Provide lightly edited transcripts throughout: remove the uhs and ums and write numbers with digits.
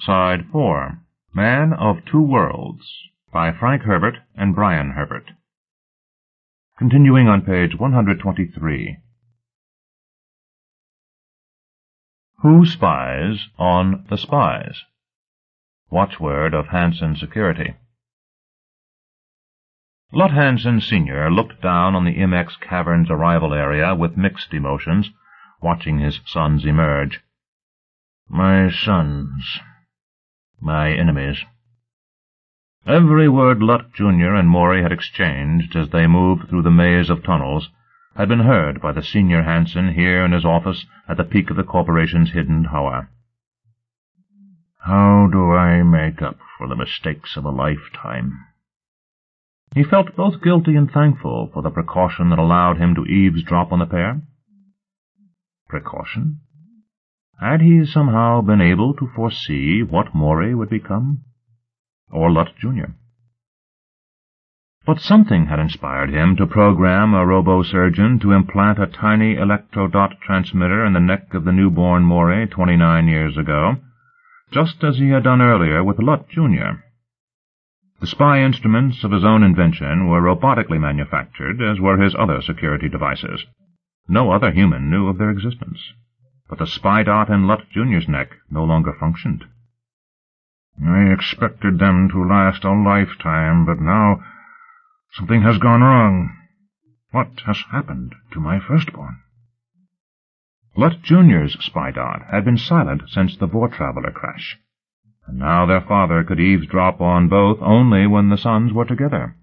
Side 4, Man of Two Worlds, by Frank Herbert and Brian Herbert. Continuing on page 123. Who spies on the spies? Watchword of Hansen Security. Lott Hansen Sr. looked down on the MX Cavern's arrival area with mixed emotions, watching his sons emerge. My sons. My enemies. Every word Lott Jr. and Morey had exchanged as they moved through the maze of tunnels had been heard by the senior Hansen here in his office at the peak of the corporation's hidden tower. How do I make up for the mistakes of a lifetime? He felt both guilty and thankful for the precaution that allowed him to eavesdrop on the pair. Precaution? Had he somehow been able to foresee what Morey would become? Or Lott Jr.? But something had inspired him to program a robo-surgeon to implant a tiny electrodot transmitter in the neck of the newborn Morey 29 years ago, just as he had done earlier with Lott Jr. The spy instruments of his own invention were robotically manufactured, as were his other security devices. No other human knew of their existence, but the spy dot in Lott Jr.'s neck no longer functioned. I expected them to last a lifetime, but now something has gone wrong. What has happened to my firstborn? Lott Jr.'s spy dot had been silent since the Vortraveler crash, and now their father could eavesdrop on both only when the sons were together.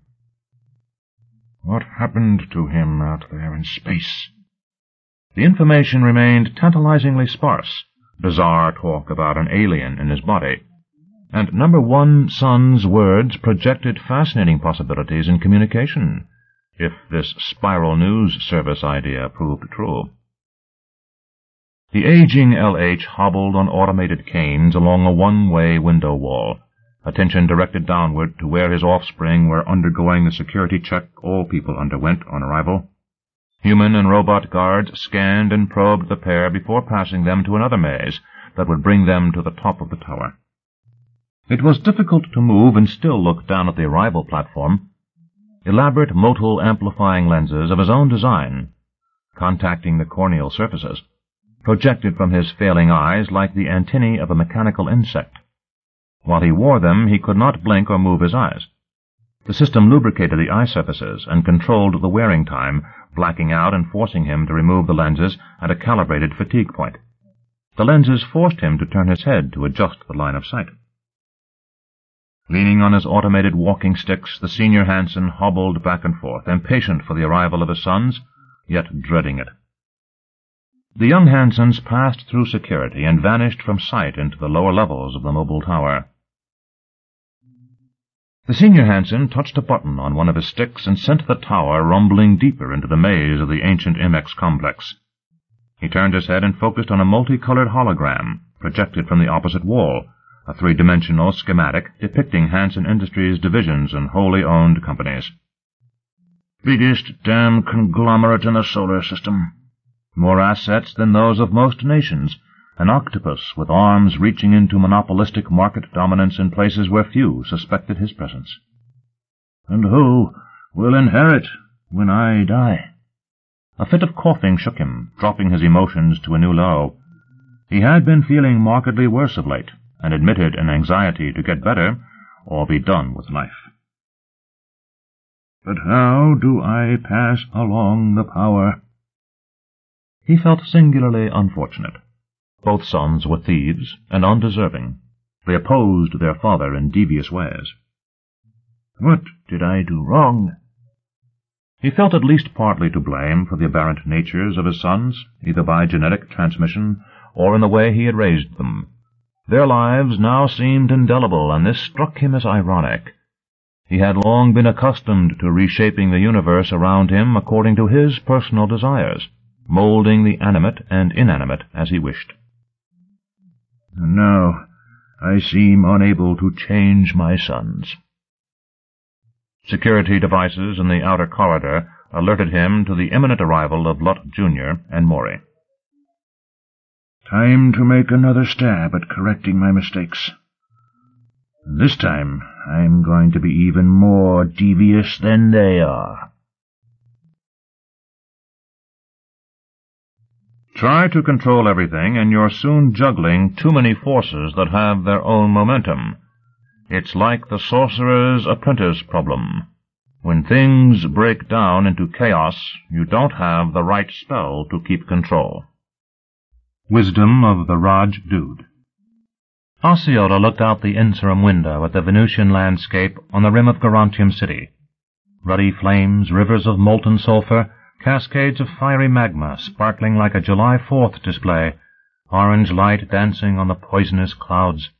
What happened to him out there in space? The information remained tantalizingly sparse, bizarre talk about an alien in his body, and number one son's words projected fascinating possibilities in communication, if this spiral news service idea proved true. The aging L.H. hobbled on automated canes along a one-way window wall, attention directed downward to where his offspring were undergoing the security check all people underwent on arrival. Human and robot guards scanned and probed the pair before passing them to another maze that would bring them to the top of the tower. It was difficult to move and still look down at the arrival platform. Elaborate motile amplifying lenses of his own design, contacting the corneal surfaces, projected from his failing eyes like the antennae of a mechanical insect. While he wore them, he could not blink or move his eyes. The system lubricated the eye surfaces and controlled the wearing time, blacking out and forcing him to remove the lenses at a calibrated fatigue point. The lenses forced him to turn his head to adjust the line of sight. Leaning on his automated walking sticks, the senior Hansen hobbled back and forth, impatient for the arrival of his sons, yet dreading it. The young Hansens passed through security and vanished from sight into the lower levels of the mobile tower. The senior Hansen touched a button on one of his sticks and sent the tower rumbling deeper into the maze of the ancient MX complex. He turned his head and focused on a multicolored hologram projected from the opposite wall, a three-dimensional schematic depicting Hansen Industries divisions and wholly owned companies. Biggest damn conglomerate in the solar system. More assets than those of most nations, an octopus with arms reaching into monopolistic market dominance in places where few suspected his presence. And who will inherit when I die? A fit of coughing shook him, dropping his emotions to a new low. He had been feeling markedly worse of late, and admitted an anxiety to get better or be done with life. But how do I pass along the power? He felt singularly unfortunate. Both sons were thieves and undeserving. They opposed their father in devious ways. What did I do wrong? He felt at least partly to blame for the aberrant natures of his sons, either by genetic transmission or in the way he had raised them. Their lives now seemed indelible, and this struck him as ironic. He had long been accustomed to reshaping the universe around him according to his personal desires, molding the animate and inanimate as he wished. And now I seem unable to change my sons. Security devices in the outer corridor alerted him to the imminent arrival of Lott Jr. and Morey. Time to make another stab at correcting my mistakes. This time, I'm going to be even more devious than they are. Try to control everything, and you're soon juggling too many forces that have their own momentum. It's like the Sorcerer's Apprentice problem. When things break down into chaos, you don't have the right spell to keep control. Wisdom of the Raj Dude. Osceola looked out the Inserum window at the Venusian landscape on the rim of Garantium City. Ruddy flames, rivers of molten sulfur, cascades of fiery magma sparkling like a July 4th display, orange light dancing on the poisonous clouds.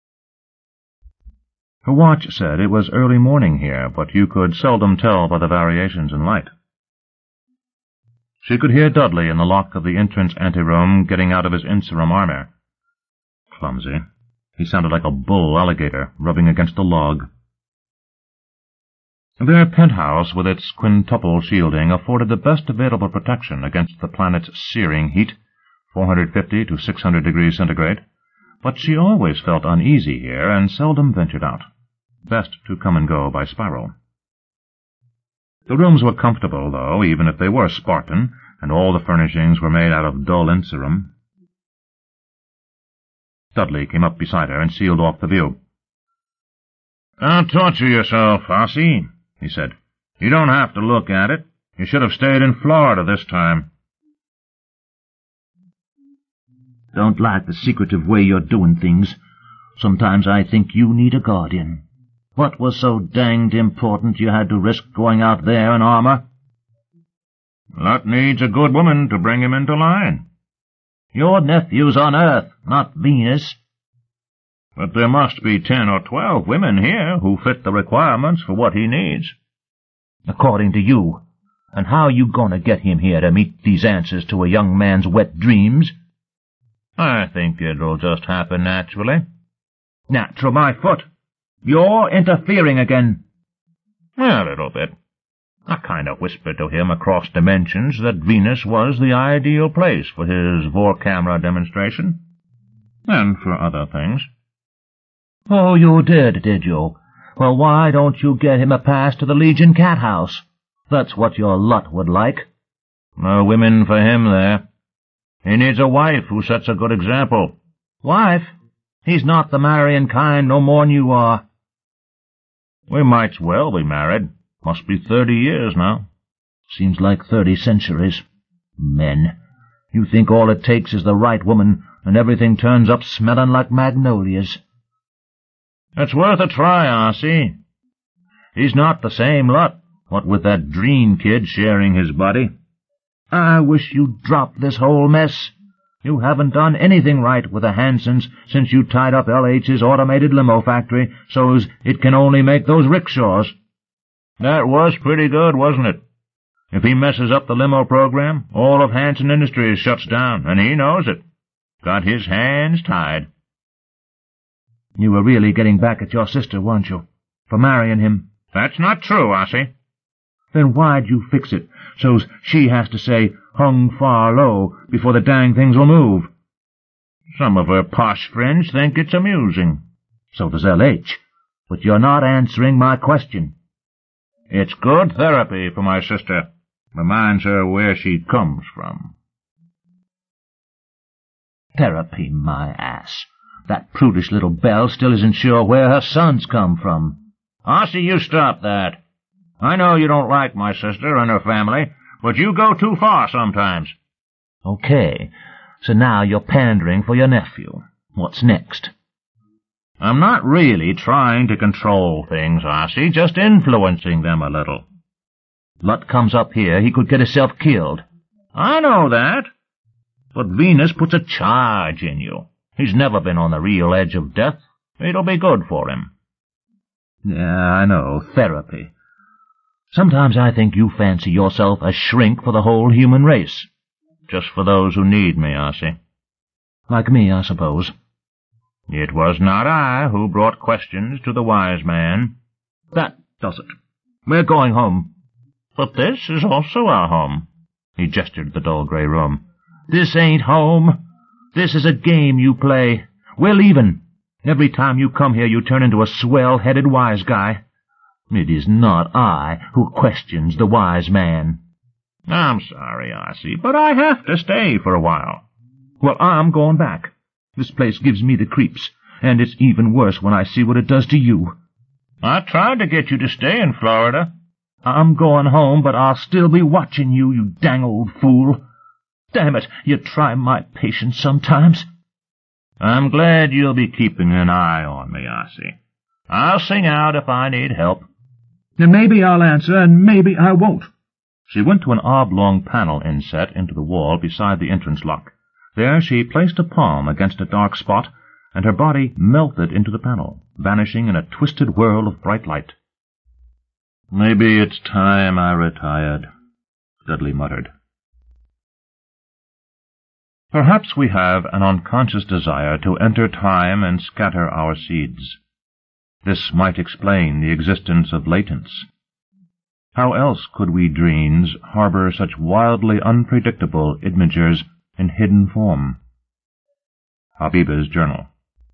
Her watch said it was early morning here, but you could seldom tell by the variations in light. She could hear Dudley in the lock of the entrance anteroom getting out of his Inserum armor. Clumsy. He sounded like a bull alligator rubbing against a log. Their penthouse, with its quintuple shielding, afforded the best available protection against the planet's searing heat, 450 to 600 degrees centigrade, but she always felt uneasy here and seldom ventured out. Best to come and go by spiral. The rooms were comfortable, though, even if they were Spartan, and all the furnishings were made out of dull Inserum. Dudley came up beside her and sealed off the view. "Don't torture yourself, Ossie," he said. "You don't have to look at it. You should have stayed in Florida this time." "Don't like the secretive way you're doing things. Sometimes I think you need a guardian. What was so danged important you had to risk going out there in armor?" "Lot needs a good woman to bring him into line." "Your nephew's on Earth, not Venus." "But there must be 10 or 12 women here who fit the requirements for what he needs." "According to you. And how you gonna get him here to meet these answers to a young man's wet dreams?" "I think it'll just happen naturally." "Natural, my foot! You're interfering again." "A little bit. I kind of whispered to him across dimensions that Venus was the ideal place for his Vorkamera demonstration. And for other things." "Oh, you did you? Well, why don't you get him a pass to the Legion Cat House? That's what your Lut would like." "No women for him there. He needs a wife who sets a good example." "Wife? He's not the marrying kind no more'n you are." "We might's well be married. Must be 30 years now." "Seems like 30 centuries. Men. You think all it takes is the right woman, and everything turns up smelling like magnolias." "It's worth a try, Ossie. He's not the same Lut, what with that Dreen kid sharing his body." "I wish you'd drop this whole mess. You haven't done anything right with the Hansons since you tied up LH's automated limo factory so's it can only make those rickshaws." "That was pretty good, wasn't it? If he messes up the limo program, all of Hanson Industries shuts down, and he knows it. Got his hands tied." "You were really getting back at your sister, weren't you? For marrying him?" "That's not true, Ossie." "Then why'd you fix it, so's she has to say hung far low before the dang things will move?" "Some of her posh friends think it's amusing." "So does LH. But you're not answering my question." "It's good therapy for my sister. Reminds her where she comes from." "Therapy, my ass. That prudish little belle still isn't sure where her sons come from." "Ossie, you stop that. I know you don't like my sister and her family, but you go too far sometimes." "Okay, so now you're pandering for your nephew. What's next?" "I'm not really trying to control things, Ossie, just influencing them a little." "Lut comes up here, he could get himself killed." "I know that. But Venus puts a charge in you. He's never been on the real edge of death. It'll be good for him." "Yeah, I know. Therapy. Sometimes I think you fancy yourself a shrink for the whole human race." "Just for those who need me, Ossie." "Like me, I suppose." "It was not I who brought questions to the wise man." "That does it. We're going home." "But this is also our home." He gestured at the dull grey room. "This ain't home. This is a game you play. We're leaving. Every time you come here you turn into a swell-headed wise guy. It is not I who questions the wise man. I'm sorry, Arcee, but I have to stay for a while. Well, I'm going back. This place gives me the creeps, and it's even worse when I see what it does to you. I tried to get you to stay in Florida. I'm going home, but I'll still be watching you, you dang old fool. Damn it, you try my patience sometimes. I'm glad you'll be keeping an eye on me, Arcee. I'll sing out if I need help. And maybe I'll answer, and maybe I won't. She went to an oblong panel inset into the wall beside the entrance lock. There she placed a palm against a dark spot, and her body melted into the panel, vanishing in a twisted whirl of bright light. Maybe it's time I retired, Dudley muttered. Perhaps we have an unconscious desire to enter time and scatter our seeds. This might explain the existence of latents. How else could we dreams harbor such wildly unpredictable imagers in hidden form? Habiba's Journal.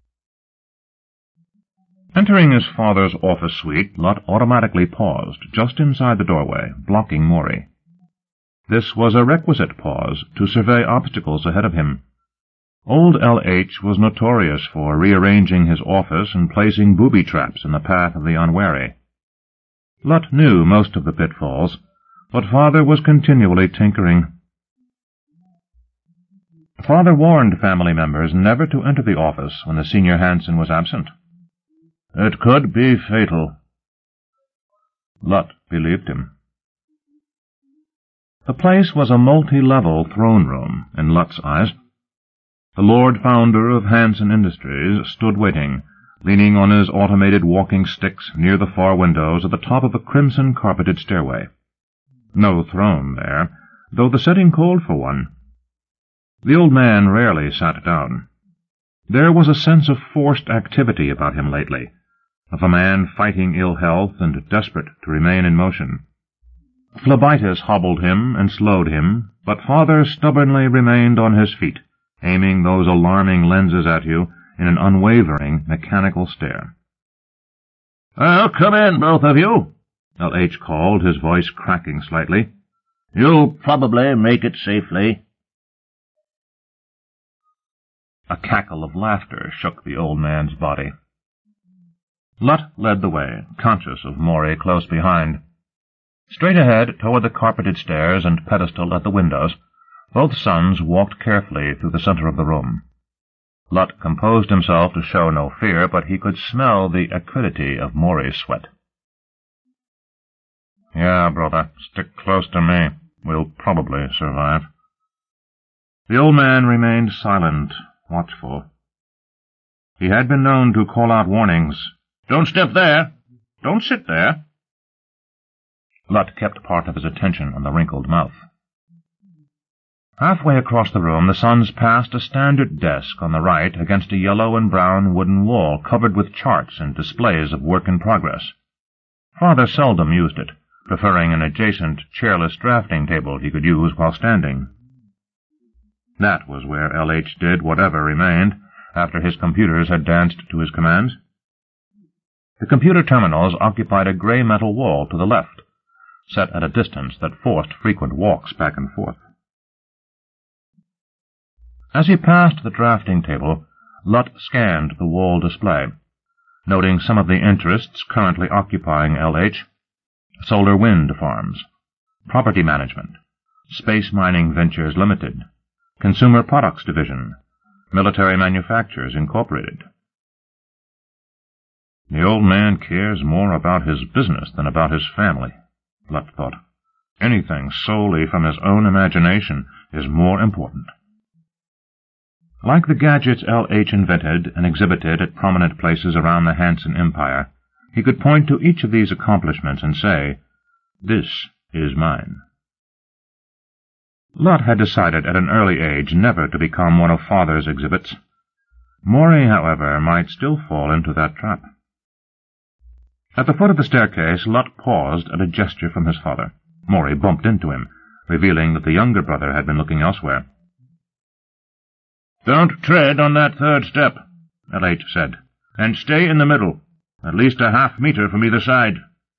Entering his father's office suite, Lot automatically paused just inside the doorway, blocking Maury. This was a requisite pause to survey obstacles ahead of him. Old L.H. was notorious for rearranging his office and placing booby-traps in the path of the unwary. Lot knew most of the pitfalls, but Father was continually tinkering. Father warned family members never to enter the office when the senior Hansen was absent. It could be fatal. Lot believed him. The place was a multi-level throne room, in Lut's eyes. The Lord Founder of Hansen Industries stood waiting, leaning on his automated walking sticks near the far windows at the top of a crimson-carpeted stairway. No throne there, though the setting called for one. The old man rarely sat down. There was a sense of forced activity about him lately, of a man fighting ill health and desperate to remain in motion. Phlebitis hobbled him and slowed him, but Father stubbornly remained on his feet, aiming those alarming lenses at you in an unwavering, mechanical stare. "Well, come in, both of you," L.H. called, his voice cracking slightly. "You'll probably make it safely." A cackle of laughter shook the old man's body. Lut led the way, conscious of Maury close behind. Straight ahead, toward the carpeted stairs and pedestal at the windows, both sons walked carefully through the center of the room. Lut composed himself to show no fear, but he could smell the acridity of Maury's sweat. "Yeah, brother, stick close to me. We'll probably survive." The old man remained silent, watchful. He had been known to call out warnings. "Don't step there! Don't sit there!" Lut kept part of his attention on the wrinkled mouth. Halfway across the room, the sons passed a standard desk on the right against a yellow and brown wooden wall covered with charts and displays of work in progress. Father seldom used it, preferring an adjacent, chairless drafting table he could use while standing. That was where L.H. did whatever remained after his computers had danced to his commands. The computer terminals occupied a gray metal wall to the left, set at a distance that forced frequent walks back and forth. As he passed the drafting table, Lut scanned the wall display, noting some of the interests currently occupying L.H. Solar wind farms, property management, Space Mining Ventures Limited, Consumer Products Division, Military Manufactures Incorporated. The old man cares more about his business than about his family, Lut thought. Anything solely from his own imagination is more important. Like the gadgets L.H. invented and exhibited at prominent places around the Hansen Empire, he could point to each of these accomplishments and say, "This is mine." Lut had decided at an early age never to become one of Father's exhibits. Maury, however, might still fall into that trap. At the foot of the staircase, Lut paused at a gesture from his father. Maury bumped into him, revealing that the younger brother had been looking elsewhere. "Don't tread on that third step," L.H. said. and stay in the middle, at least a half-meter from either side."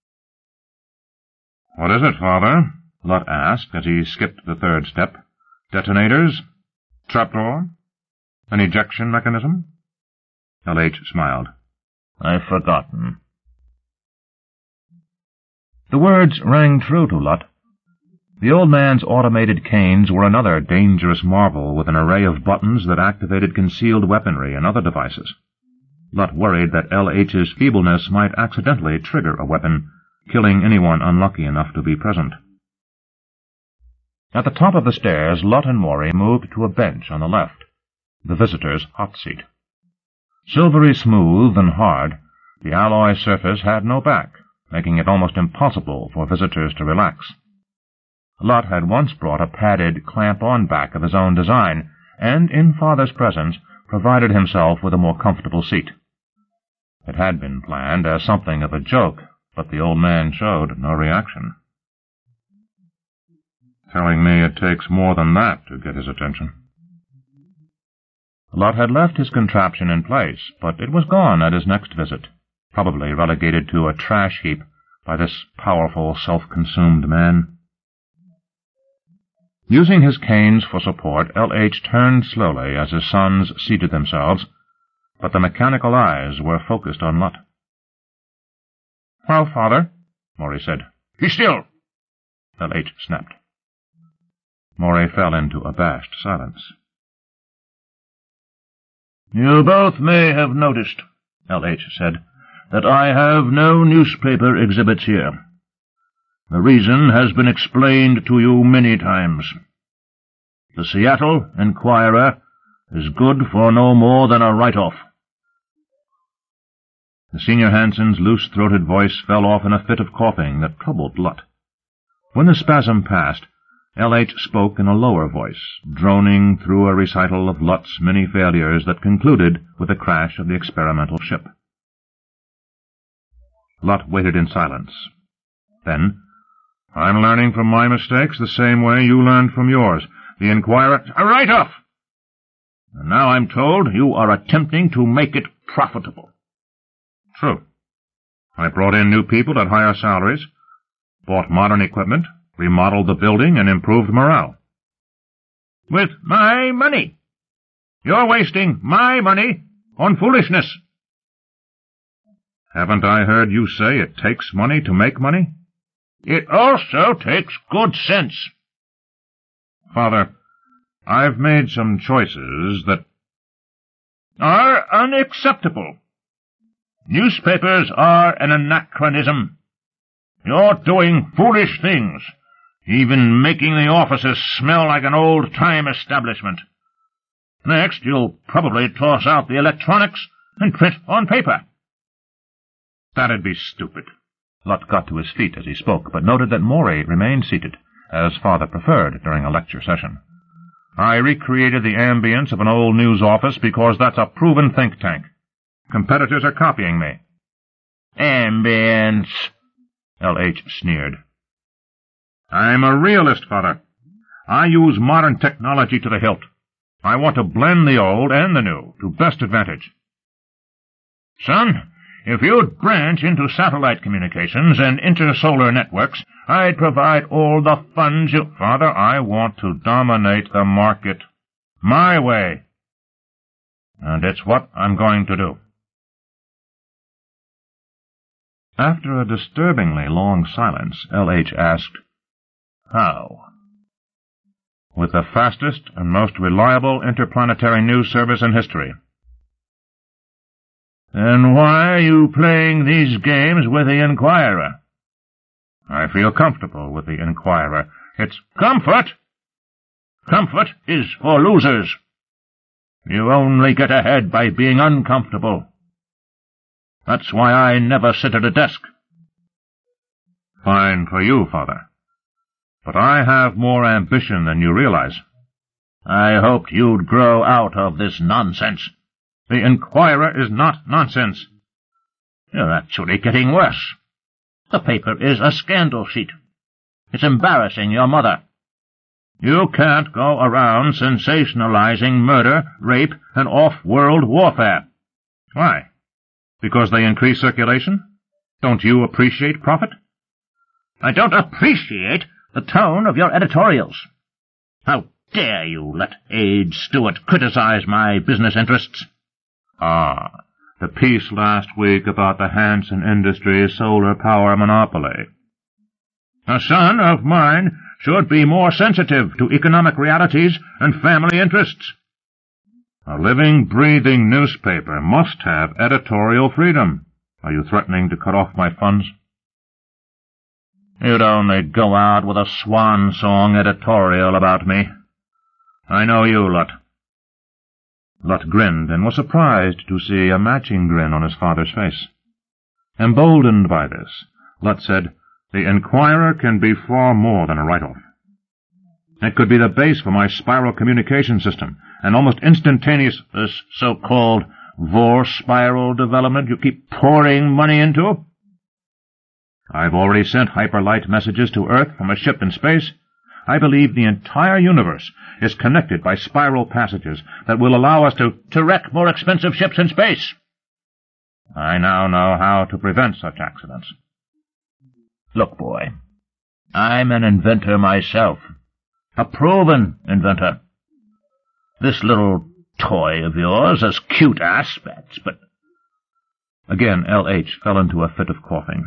"What is it, Father?" Lutt asked as he skipped the third step. "Detonators? Trapdoor? An ejection mechanism?" L.H. smiled. "I've forgotten." The words rang true to Lutt. The old man's automated canes were another dangerous marvel with an array of buttons that activated concealed weaponry and other devices. Lutt worried that L.H.'s feebleness might accidentally trigger a weapon, killing anyone unlucky enough to be present. At the top of the stairs, Lutt and Morey moved to a bench on the left, the visitor's hot seat. Silvery smooth and hard, the alloy surface had no back, making it almost impossible for visitors to relax. Lutt had once brought a padded, clamp-on back of his own design, and, in Father's presence, provided himself with a more comfortable seat. It had been planned as something of a joke, but the old man showed no reaction. "Telling me it takes more than that to get his attention." Lutt had left his contraption in place, but it was gone at his next visit, probably relegated to a trash heap by this powerful, self-consumed man. Using his canes for support, L.H. turned slowly as his sons seated themselves, but the mechanical eyes were focused on Lutt. "Well, Father," Morey said. "Be still!" L.H. snapped. Morey fell into abashed silence. "You both may have noticed," L.H. said, "that I have no newspaper exhibits here. The reason has been explained to you many times. The Seattle Enquirer is good for no more than a write-off." The senior Hanson's loose-throated voice fell off in a fit of coughing that troubled Lutt. When the spasm passed, L.H. spoke in a lower voice, droning through a recital of Lutt's many failures that concluded with the crash of the experimental ship. Lutt waited in silence. Then, "I'm learning from my mistakes the same way you learned from yours. The Enquirer—" "A write-off! And now I'm told you are attempting to make it profitable." "True. I brought in new people at higher salaries, bought modern equipment, remodeled the building, and improved morale." "With my money! You're wasting my money on foolishness." "Haven't I heard you say it takes money to make money?" "It also takes good sense." "Father, I've made some choices that are unacceptable. Newspapers are an anachronism. You're doing foolish things, even making the offices smell like an old-time establishment. Next, you'll probably toss out the electronics and print on paper." "That'd be stupid." Lutt got to his feet as he spoke, but noted that Morey remained seated, as Father preferred during a lecture session. "I recreated the ambience of an old news office because that's a proven think tank. Competitors are copying me." "Ambience," L.H. sneered. "I'm a realist, Father. I use modern technology to the hilt. I want to blend the old and the new to best advantage." "Son, if you'd branch into satellite communications and intersolar networks, I'd provide all the funds you—" "Father, I want to dominate the market. My way. And it's what I'm going to do." After a disturbingly long silence, L.H. asked, "How?" "With the fastest and most reliable interplanetary news service in history." "Then why are you playing these games with the Enquirer?" "I feel comfortable with the Enquirer. It's—" "Comfort? Comfort is for losers. You only get ahead by being uncomfortable. That's why I never sit at a desk." "Fine for you, Father. But I have more ambition than you realize." "I hoped you'd grow out of this nonsense." "The Enquirer is not nonsense." "You're actually getting worse. The paper is a scandal sheet. It's embarrassing your mother. You can't go around sensationalizing murder, rape, and off-world warfare." "Why? Because they increase circulation? Don't you appreciate profit? I don't appreciate the tone of your editorials. How dare you let Age Stewart criticize my business interests? Ah, the piece last week about the Hanson Industries solar power monopoly. A son of mine should be more sensitive to economic realities and family interests. A living, breathing newspaper must have editorial freedom. Are you threatening to cut off my funds? You'd only go out with a swan song editorial about me. I know you, Lut. Lut grinned and was surprised to see a matching grin on his father's face. Emboldened by this, Lut said, "The Enquirer can be far more than a write-off. It could be the base for my spiral communication system, an almost instantaneous, this so-called Vor spiral development you keep pouring money into. I've already sent hyperlight messages to Earth from a ship in space. I believe the entire universe is connected by spiral passages that will allow us to wreck more expensive ships in space. I now know how to prevent such accidents." Look, boy, I'm an inventor myself, a proven inventor. This little toy of yours has cute aspects, but... Again L.H. fell into a fit of coughing.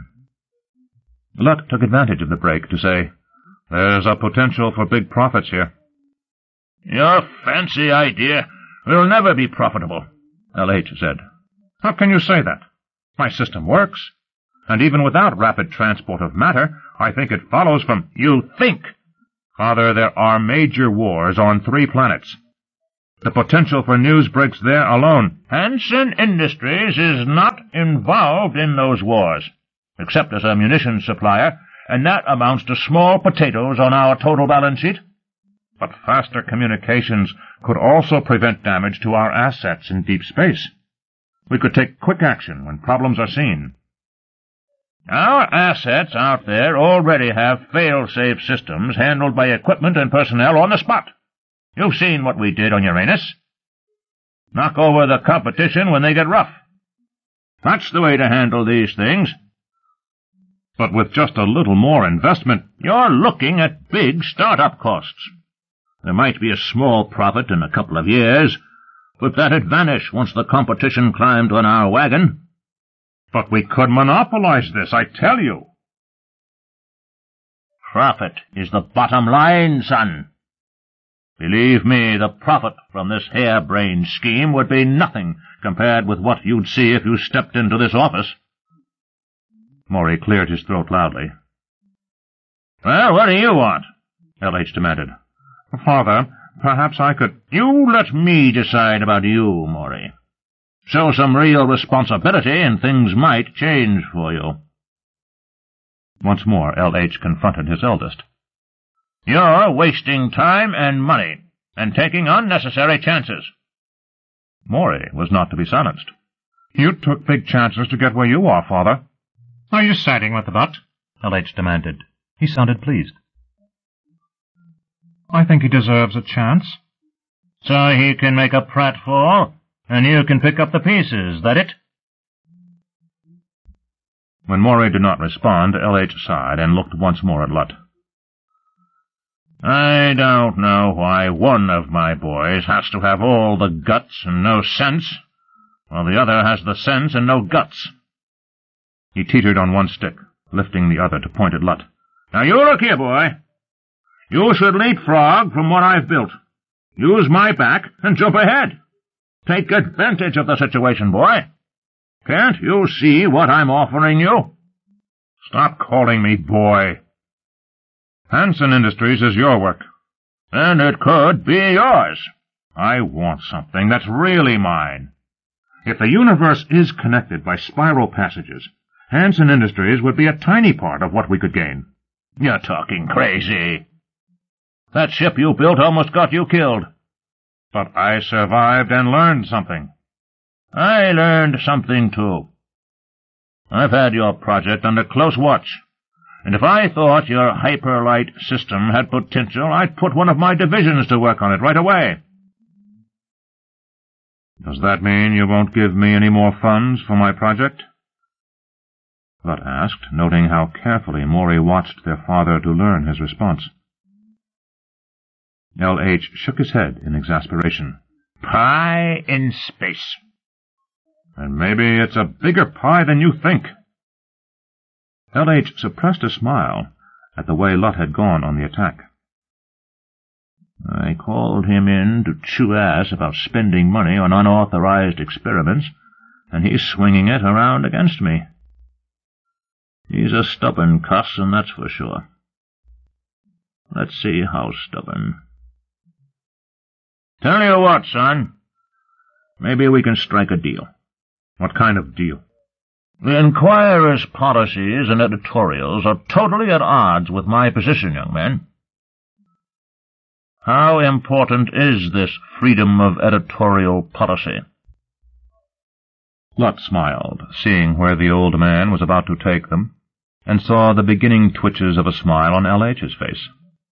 Lut took advantage of the break to say, "There's a potential for big profits here." "Your fancy idea will never be profitable," L.H. said. "How can you say that? My system works, and even without rapid transport of matter, I think it follows from—" "You think?" "Father, there are major wars on 3 planets. The potential for news breaks there alone." "Hanson Industries is not involved in those wars, except as a munitions supplier, and that amounts to small potatoes on our total balance sheet." "But faster communications could also prevent damage to our assets in deep space. We could take quick action when problems are seen." "Our assets out there already have fail-safe systems handled by equipment and personnel on the spot. You've seen what we did on Uranus. Knock over the competition when they get rough. That's the way to handle these things." "But with just a little more investment—" "You're looking at big start-up costs. There might be a small profit in a couple of years, but that'd vanish once the competition climbed on our wagon." "But we could monopolize this, I tell you." "Profit is the bottom line, son. Believe me, the profit from this harebrained scheme would be nothing compared with what you'd see if you stepped into this office." Maury cleared his throat loudly. "Well, what do you want?" L.H. demanded. "Father, perhaps I could—" "You let me decide about you, Maury. Show some real responsibility and things might change for you." Once more L.H. confronted his eldest. "You're wasting time and money, and taking unnecessary chances." Maury was not to be silenced. "You took big chances to get where you are, Father." "Are you siding with the Lut?" L.H. demanded. He sounded pleased. "I think he deserves a chance." "So he can make a pratfall, and you can pick up the pieces, that it?" When Maury did not respond, L.H. sighed and looked once more at Lut. "I don't know why one of my boys has to have all the guts and no sense, while the other has the sense and no guts." He teetered on one stick, lifting the other to point at Lut. "Now you look here, boy. You should leapfrog from what I've built. Use my back and jump ahead. Take advantage of the situation, boy. Can't you see what I'm offering you?" "Stop calling me boy. Hanson Industries is your work." "And it could be yours." "I want something that's really mine. If the universe is connected by spiral passages, Hanson Industries would be a tiny part of what we could gain." "You're talking crazy. That ship you built almost got you killed." "But I survived and learned something." "I learned something, too. I've had your project under close watch, and if I thought your hyperlight system had potential, I'd put one of my divisions to work on it right away." Does that mean you won't give me any more funds for my project? Lutt asked, noting how carefully Morey watched their father to learn his response. L.H. shook his head in exasperation. Pie in space. And maybe it's a bigger pie than you think. L.H. suppressed a smile at the way Lutt had gone on the attack. I called him in to chew ass about spending money on unauthorized experiments, and he's swinging it around against me. He's a stubborn cuss, and that's for sure. Let's see how stubborn. Tell you what, son. Maybe we can strike a deal. What kind of deal? The Enquirer's policies and editorials are totally at odds with my position, young man. How important is this freedom of editorial policy? Lutt smiled, seeing where the old man was about to take them, and saw the beginning twitches of a smile on L.H.'s face.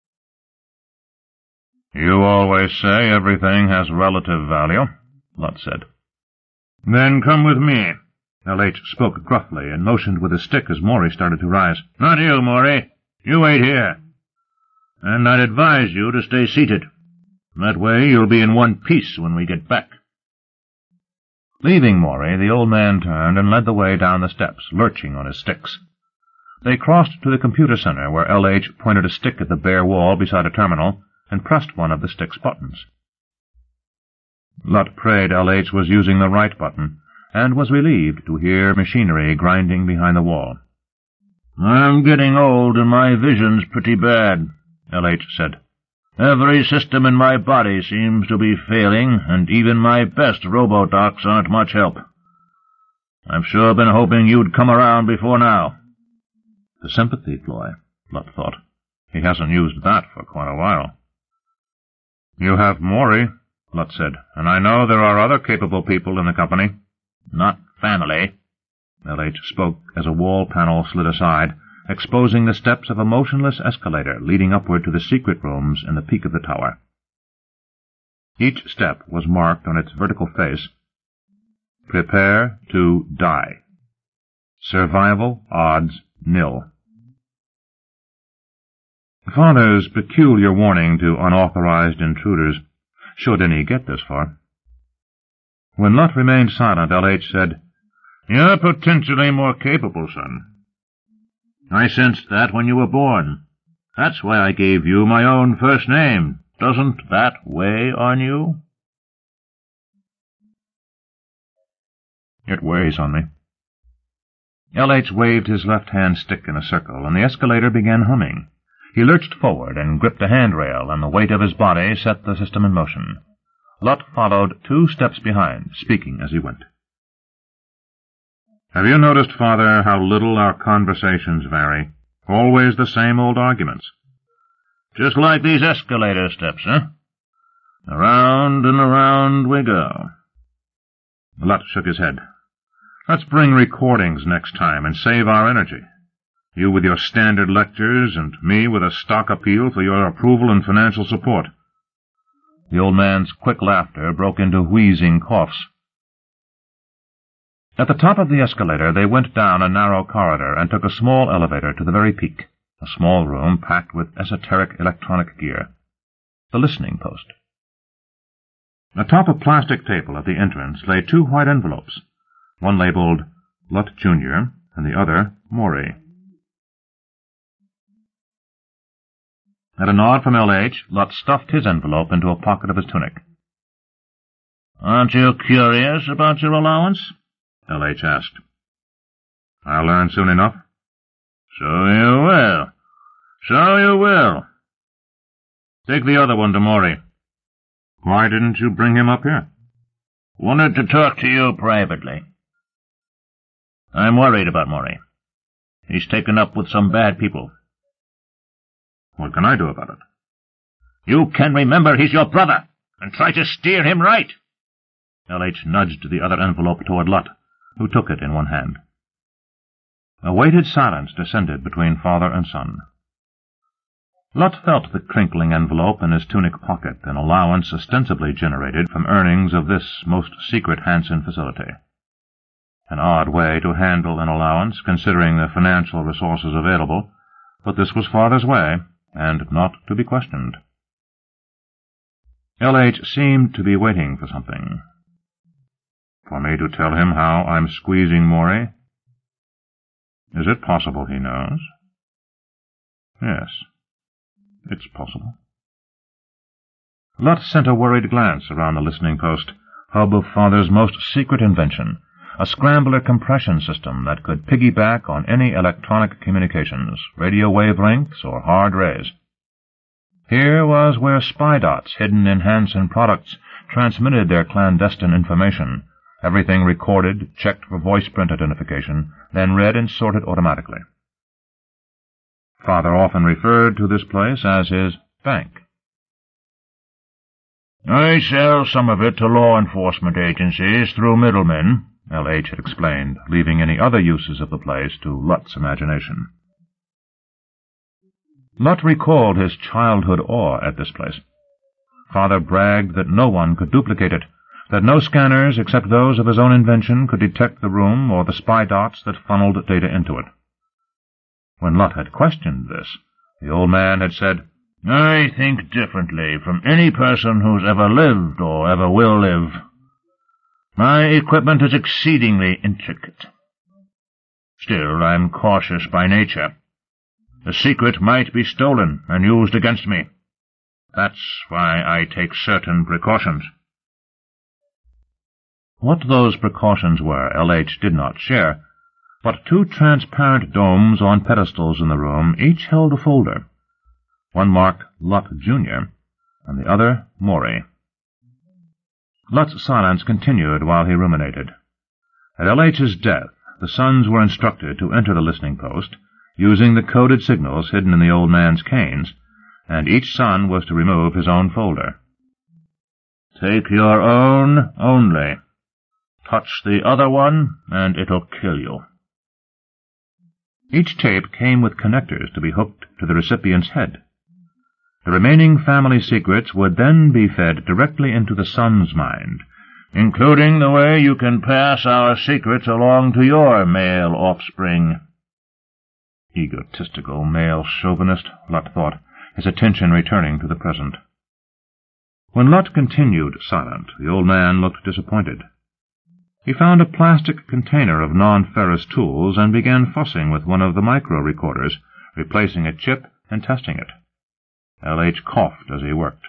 You always say everything has relative value, Lutt said. Then come with me. L.H. spoke gruffly and motioned with his stick as Morey started to rise. Not you, Morey. You wait here. And I'd advise you to stay seated. That way you'll be in one piece when we get back. Leaving Morey, the old man turned and led the way down the steps, lurching on his sticks. They crossed to the computer center, where L.H. pointed a stick at the bare wall beside a terminal and pressed one of the stick's buttons. Lutt prayed L.H. was using the right button, and was relieved to hear machinery grinding behind the wall. I'm getting old and my vision's pretty bad, L.H. said. Every system in my body seems to be failing, and even my best robodocs aren't much help. I've sure been hoping you'd come around before now. The sympathy ploy, Lutt thought. He hasn't used that for quite a while. You have Morey, Lutt said, and I know there are other capable people in the company. Not family, L.H. spoke as a wall panel slid aside, exposing the steps of a motionless escalator leading upward to the secret rooms in the peak of the tower. Each step was marked on its vertical face, Prepare to die. Survival odds nil. Father's peculiar warning to unauthorized intruders, should any get this far. When Lutt remained silent, L.H. said, You're potentially more capable, son. I sensed that when you were born. That's why I gave you my own first name. Doesn't that weigh on you? It weighs on me. L.H. waved his left-hand stick in a circle, and the escalator began humming. He lurched forward and gripped a handrail, and the weight of his body set the system in motion. Lutt followed 2 steps behind, speaking as he went. Have you noticed, Father, how little our conversations vary? Always the same old arguments. Just like these escalator steps, huh? Around and around we go. Lutt shook his head. Let's bring recordings next time and save our energy. You with your standard lectures, and me with a stock appeal for your approval and financial support. The old man's quick laughter broke into wheezing coughs. At the top of the escalator they went down a narrow corridor and took a small elevator to the very peak, a small room packed with esoteric electronic gear. The listening post. Atop a plastic table at the entrance lay 2 white envelopes, one labeled Lutt Jr. and the other Morey. At a nod from L.H., Lutt stuffed his envelope into a pocket of his tunic. Aren't you curious about your allowance? L.H. asked. I'll learn soon enough. So you will. So you will. Take the other one to Morey. Why didn't you bring him up here? Wanted to talk to you privately. I'm worried about Morey. He's taken up with some bad people. What can I do about it? You can remember he's your brother, and try to steer him right. L.H. nudged the other envelope toward Lutt, who took it in one hand. A weighted silence descended between father and son. Lutt felt the crinkling envelope in his tunic pocket, an allowance ostensibly generated from earnings of this most secret Hansen facility. An odd way to handle an allowance, considering the financial resources available, but this was Father's way, and not to be questioned. L.H. seemed to be waiting for something. For me to tell him how I'm squeezing Morey? Is it possible he knows? Yes, it's possible. Lutt sent a worried glance around the listening post, hub of Father's most secret invention, a scrambler compression system that could piggyback on any electronic communications, radio wavelengths or hard rays. Here was where spy dots hidden in Hansen products transmitted their clandestine information, everything recorded, checked for voice print identification, then read and sorted automatically. Father often referred to this place as his bank. I sell some of it to law enforcement agencies through middlemen, L.H. had explained, leaving any other uses of the place to Lutt's imagination. Lutt recalled his childhood awe at this place. Father bragged that no one could duplicate it, that no scanners except those of his own invention could detect the room or the spy dots that funneled data into it. When Lutt had questioned this, the old man had said, I think differently from any person who's ever lived or ever will live. My equipment is exceedingly intricate. Still, I'm cautious by nature. The secret might be stolen and used against me. That's why I take certain precautions. What those precautions were, L.H. did not share, but two transparent domes on pedestals in the room each held a folder. One marked Lutt, Jr., and the other Morey. Lutt's silence continued while he ruminated. At L.H.'s death, the sons were instructed to enter the listening post, using the coded signals hidden in the old man's canes, and each son was to remove his own folder. Take your own only. Touch the other one, and it'll kill you. Each tape came with connectors to be hooked to the recipient's head. The remaining family secrets would then be fed directly into the son's mind, including the way you can pass our secrets along to your male offspring. Egotistical male chauvinist, Lutt thought, his attention returning to the present. When Lutt continued silent, the old man looked disappointed. He found a plastic container of non-ferrous tools and began fussing with one of the micro-recorders, replacing a chip and testing it. L.H. coughed as he worked.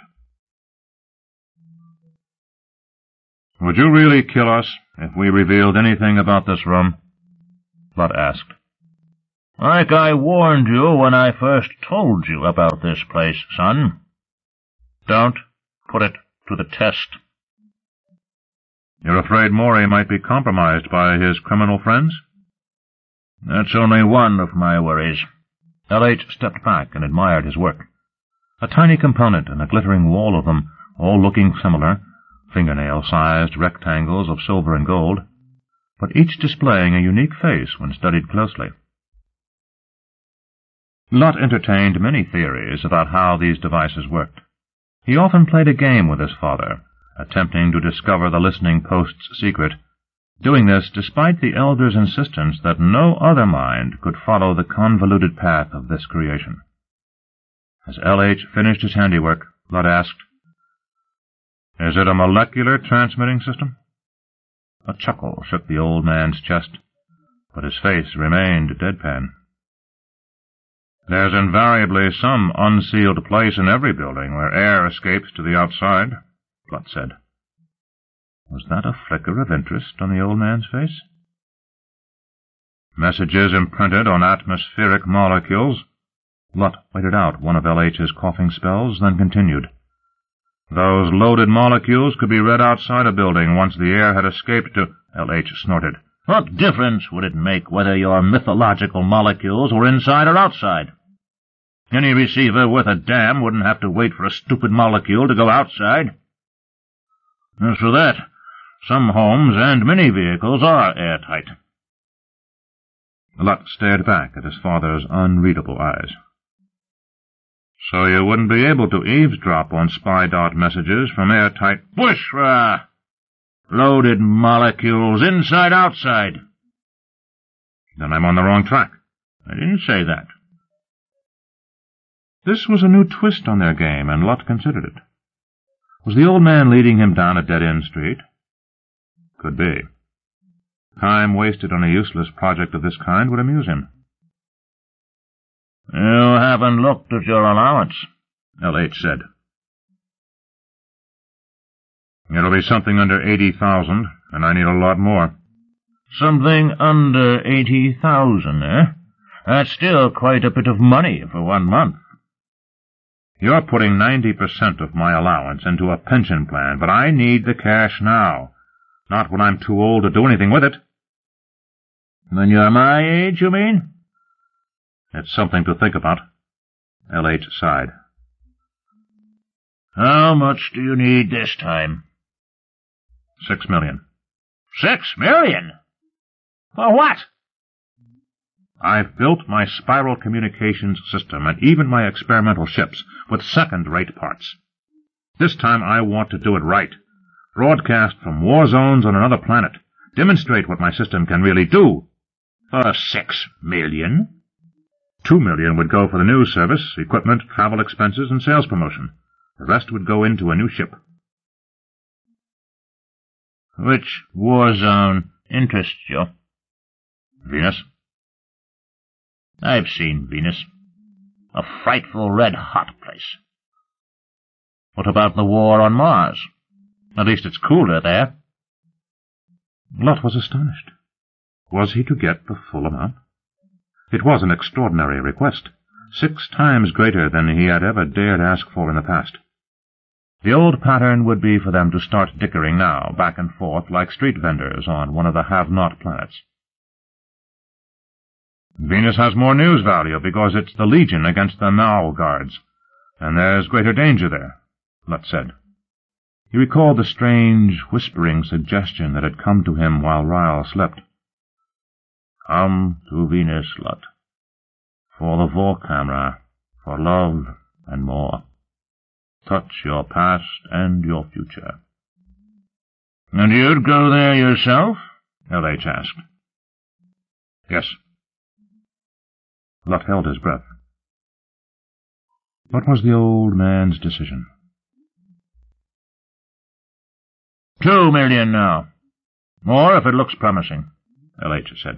Would you really kill us if we revealed anything about this room? Lutt asked. Like I warned you when I first told you about this place, son. Don't put it to the test. You're afraid Morey might be compromised by his criminal friends? That's only one of my worries. L.H. stepped back and admired his work. A tiny component and a glittering wall of them, all looking similar, fingernail-sized rectangles of silver and gold, but each displaying a unique face when studied closely. Lutt entertained many theories about how these devices worked. He often played a game with his father, attempting to discover the listening post's secret, doing this despite the elder's insistence that no other mind could follow the convoluted path of this creation. As L.H. finished his handiwork, Lutt asked, Is it a molecular transmitting system? A chuckle shook the old man's chest, but his face remained deadpan. There's invariably some unsealed place in every building where air escapes to the outside, Lutt said. Was that a flicker of interest on the old man's face? Messages imprinted on atmospheric molecules. Lutt waited out one of L.H.'s coughing spells, then continued. Those loaded molecules could be read outside a building once the air had escaped to... L.H. snorted. What difference would it make whether your mythological molecules were inside or outside? Any receiver worth a damn wouldn't have to wait for a stupid molecule to go outside. As for that, some homes and many vehicles are airtight. Lutt stared back at his father's unreadable eyes. So you wouldn't be able to eavesdrop on spy dot messages from airtight Bushra! Loaded molecules, inside-outside. Then I'm on the wrong track. I didn't say that. This was a new twist on their game, and Lutt considered it. Was the old man leading him down a dead-end street? Could be. Time wasted on a useless project of this kind would amuse him. You haven't looked at your allowance, L.H. said. It'll be something under 80,000, and I need a lot more. Something under 80,000, eh? That's still quite a bit of money for 1 month. You're putting 90% of my allowance into a pension plan, but I need the cash now, not when I'm too old to do anything with it. When you're my age, you mean? It's something to think about. L.H. sighed. How much do you need this time? $6 million. $6 million? For what? I've built my spiral communications system and even my experimental ships with second-rate parts. This time I want to do it right. Broadcast from war zones on another planet. Demonstrate what my system can really do. For $6 million? $2 million would go for the news service, equipment, travel expenses, and sales promotion. The rest would go into a new ship. Which war zone interests you? Venus. I've seen Venus. A frightful red-hot place. What about the war on Mars? At least it's cooler there. Lutt was astonished. Was he to get the full amount? It was an extraordinary request, 6 times greater than he had ever dared ask for in the past. The old pattern would be for them to start dickering now, back and forth, like street vendors on one of the have-not planets. Venus has more news value because it's the Legion against the Mao guards, and there's greater danger there, Lutt said. He recalled the strange, whispering suggestion that had come to him while Ryle slept. Come to Venus, Lutt, for the Vorkamera, for love and more. Touch your past and your future. And you'd go there yourself? L.H. asked. Yes. Lutt held his breath. What was the old man's decision? $2 million now. More if it looks promising, L.H. said.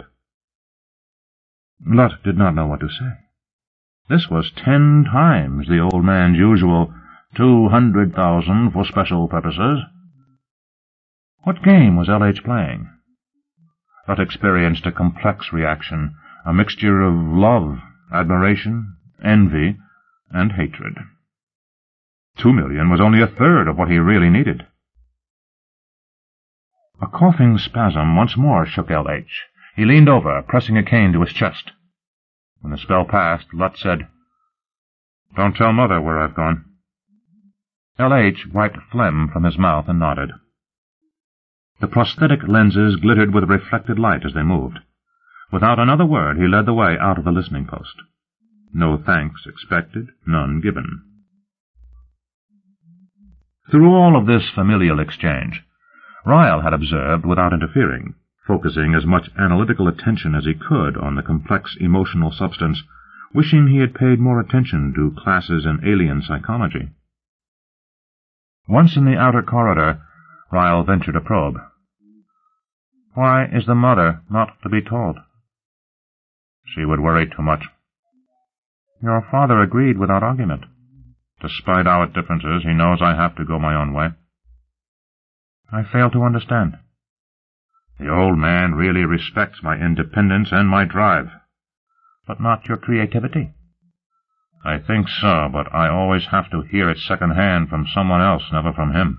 Lutt did not know what to say. This was 10 times the old man's usual 200,000 for special purposes. What game was L.H. playing? Lutt experienced a complex reaction, a mixture of love, admiration, envy, and hatred. $2 million was only a third of what he really needed. A coughing spasm once more shook L.H. He leaned over, pressing a cane to his chest. When the spell passed, Lutt said, "Don't tell Mother where I've gone." L.H. wiped phlegm from his mouth and nodded. The prosthetic lenses glittered with reflected light as they moved. Without another word, he led the way out of the listening post. No thanks expected, none given. Through all of this familial exchange, Ryle had observed without interfering, focusing as much analytical attention as he could on the complex emotional substance, wishing he had paid more attention to classes in alien psychology. Once in the outer corridor, Ryle ventured a probe. "Why is the mother not to be told?" "She would worry too much." "Your father agreed without argument." "Despite our differences, he knows I have to go my own way." "I fail to understand." "The old man really respects my independence and my drive." "But not your creativity?" "I think so, but I always have to hear it second-hand from someone else, never from him."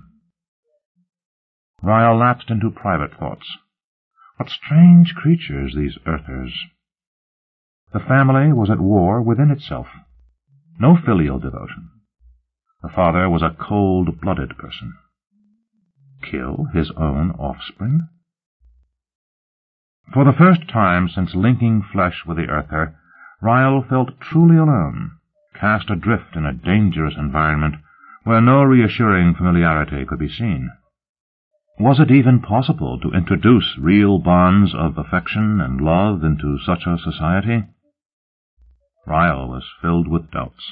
Ryle lapsed into private thoughts. What strange creatures, these Earthers! The family was at war within itself. No filial devotion. The father was a cold-blooded person. Kill his own offspring? For the first time since linking flesh with the Earther, Ryle felt truly alone, cast adrift in a dangerous environment where no reassuring familiarity could be seen. Was it even possible to introduce real bonds of affection and love into such a society? Ryle was filled with doubts.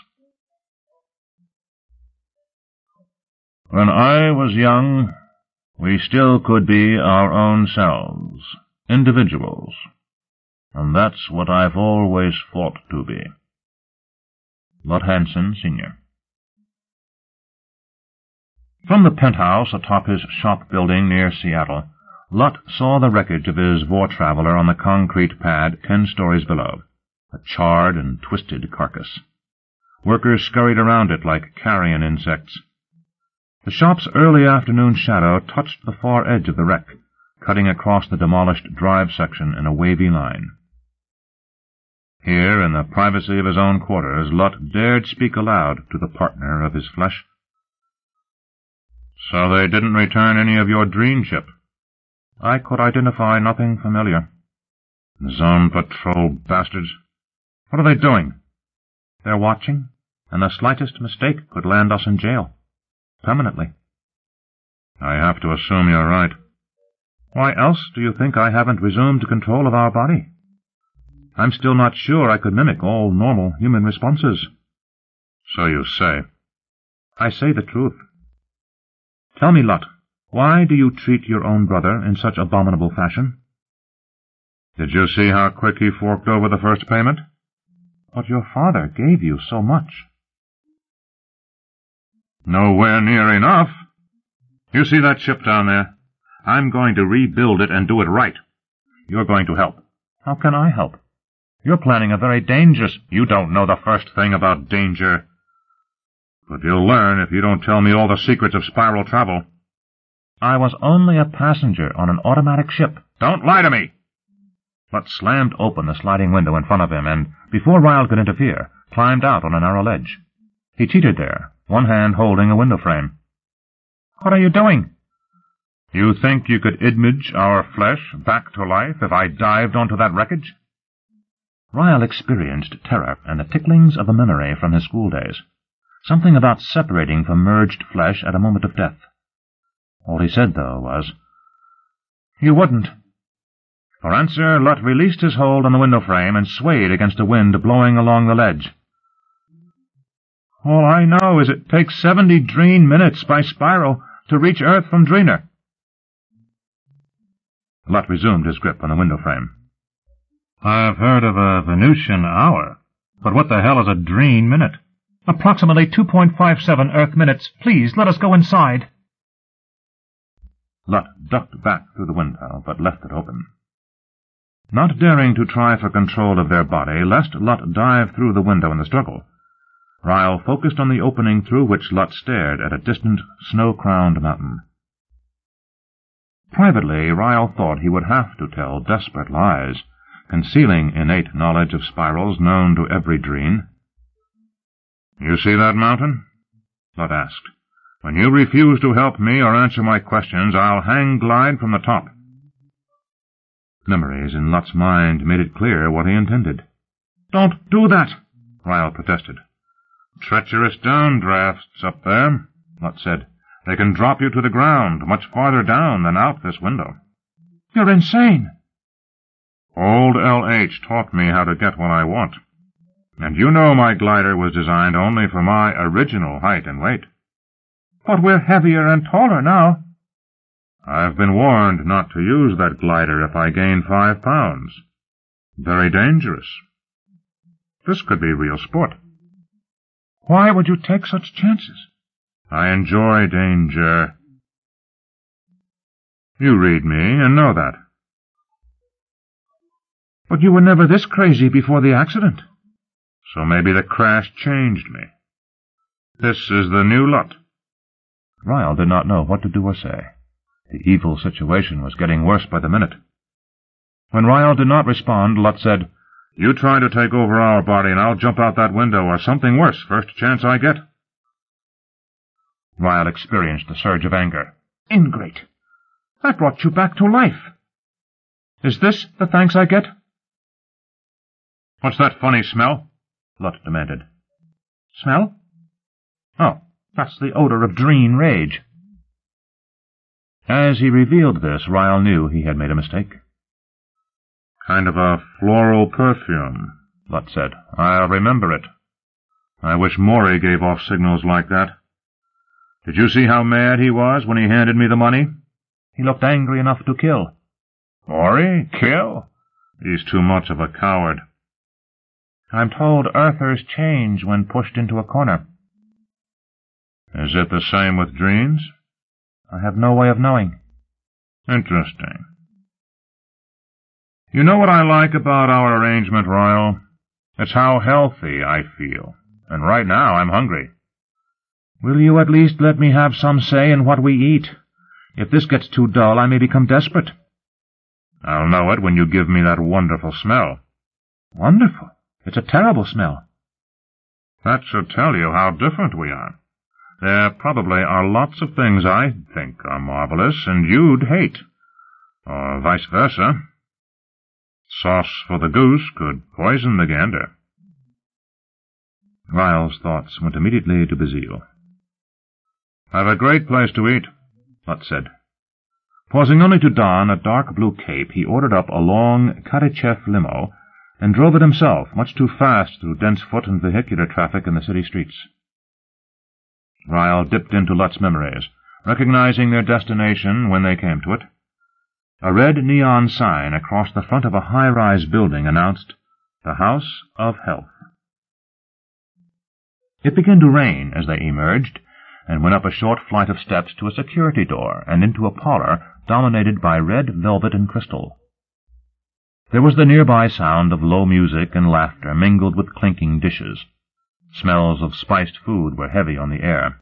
When I was young, we still could be our own selves, individuals, and that's what I've always fought to be. Lut Hansen, Sr. From the penthouse atop his shop building near Seattle, Lut saw the wreckage of his war-traveler on the concrete pad 10 stories below, a charred and twisted carcass. Workers scurried around it like carrion insects. The shop's early afternoon shadow touched the far edge of the wreck, cutting across the demolished drive section in a wavy line. Here, in the privacy of his own quarters, Lut dared speak aloud to the partner of his flesh. "So they didn't return any of your dream ship?" "I could identify nothing familiar." "Zone patrol bastards. What are they doing?" "They're watching, and the slightest mistake could land us in jail. Permanently." "I have to assume you're right." "Why else do you think I haven't resumed control of our body? I'm still not sure I could mimic all normal human responses." "So you say." "I say the truth. Tell me, Lut, why do you treat your own brother in such abominable fashion?" "Did you see how quick he forked over the first payment?" "But your father gave you so much." "Nowhere near enough. You see that ship down there? I'm going to rebuild it and do it right. You're going to help." "How can I help? You're planning a very dangerous—" "You don't know the first thing about danger. But you'll learn if you don't tell me all the secrets of spiral travel." "I was only a passenger on an automatic ship." "Don't lie to me!" Lut slammed open the sliding window in front of him and, before Ryle could interfere, climbed out on a narrow ledge. He teetered there, one hand holding a window frame. "What are you doing?" "You think you could image our flesh back to life if I dived onto that wreckage?" Ryle experienced terror and the ticklings of a memory from his schooldays. Something about separating from merged flesh at a moment of death. All he said, though, was, "You wouldn't." For answer, Lut released his hold on the window frame and swayed against a wind blowing along the ledge. "All I know is it takes 70 Dreen minutes by spiral to reach Earth from Dreener." Lut resumed his grip on the window frame. "I've heard of a Venusian hour, but what the hell is a Dreen minute?" "Approximately 2.57 Earth minutes. Please, let us go inside." Lut ducked back through the window, but left it open. Not daring to try for control of their body, lest Lut dive through the window in the struggle, Ryle focused on the opening through which Lut stared at a distant, snow-crowned mountain. Privately, Ryle thought he would have to tell desperate lies, concealing innate knowledge of spirals known to every Dreen. "You see that mountain?" Lut asked. "When you refuse to help me or answer my questions, I'll hang-glide from the top." Memories in Lut's mind made it clear what he intended. "Don't do that," Ryle protested. "Treacherous downdrafts up there," Lut said. "They can drop you to the ground, much farther down than out this window." "You're insane." "Old L.H. taught me how to get what I want. And you know my glider was designed only for my original height and weight." "But we're heavier and taller now." "I've been warned not to use that glider if I gain 5 pounds. Very dangerous. This could be real sport." "Why would you take such chances?" "I enjoy danger. You read me and know that." "But you were never this crazy before the accident." "So maybe the crash changed me. This is the new Lut." Ryle did not know what to do or say. The evil situation was getting worse by the minute. When Ryle did not respond, Lut said, "You try to take over our body and I'll jump out that window or something worse first chance I get." Ryle experienced a surge of anger. "Ingrate! I brought you back to life. Is this the thanks I get?" "What's that funny smell?" Lut demanded. Smell? Oh, that's the odor of Dreen rage. As he revealed this, Ryle knew he had made a mistake. Kind of a floral perfume, Lutt said. I'll remember it. I wish Morey gave off signals like that. Did you see how mad he was when he handed me the money? He looked angry enough to kill. Morey? Kill? He's too much of a coward. I'm told earthers change when pushed into a corner. Is it the same with Dreens? I have no way of knowing. Interesting. You know what I like about our arrangement, Ryle? It's how healthy I feel. And right now I'm hungry. Will you at least let me have some say in what we eat? If this gets too dull, I may become desperate. I'll know it when you give me that wonderful smell. Wonderful? It's a terrible smell. That should tell you how different we are. There probably are lots of things I think are marvelous and you'd hate. Or vice versa. Sauce for the goose could poison the gander. Ryle's thoughts went immediately to Basile. I've a great place to eat, Lutt said. Pausing only to don a dark blue cape, he ordered up a long Karachev limo and drove it himself, much too fast through dense foot and vehicular traffic in the city streets. Ryle dipped into Lutt's memories, recognizing their destination when they came to it. A red neon sign across the front of a high-rise building announced, "The House of Health." It began to rain as they emerged, and went up a short flight of steps to a security door and into a parlor dominated by red velvet and crystal. There was the nearby sound of low music and laughter mingled with clinking dishes. Smells of spiced food were heavy on the air.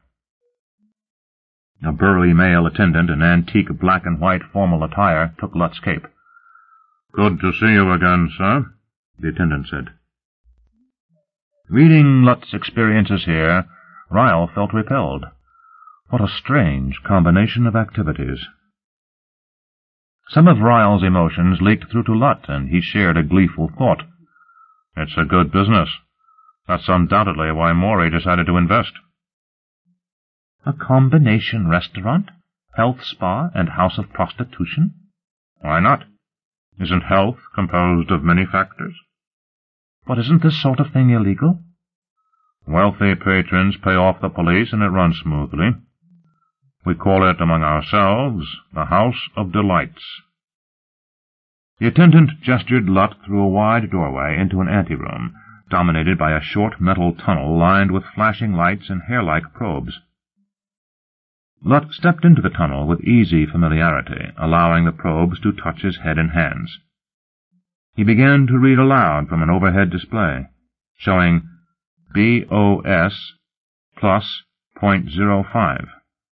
A burly male attendant in antique black-and-white formal attire took Lutt's cape. "Good to see you again, sir," the attendant said. Reading Lutt's experiences here, Ryle felt repelled. What a strange combination of activities. Some of Ryle's emotions leaked through to Lutt, and he shared a gleeful thought. It's a good business. That's undoubtedly why Morey decided to invest. A combination restaurant, health spa, and house of prostitution? Why not? Isn't health composed of many factors? But isn't this sort of thing illegal? Wealthy patrons pay off the police and it runs smoothly. We call it among ourselves the House of Delights. The attendant gestured Lutt through a wide doorway into an anteroom, dominated by a short metal tunnel lined with flashing lights and hair-like probes. Lutt stepped into the tunnel with easy familiarity, allowing the probes to touch his head and hands. He began to read aloud from an overhead display, showing BOS plus .05.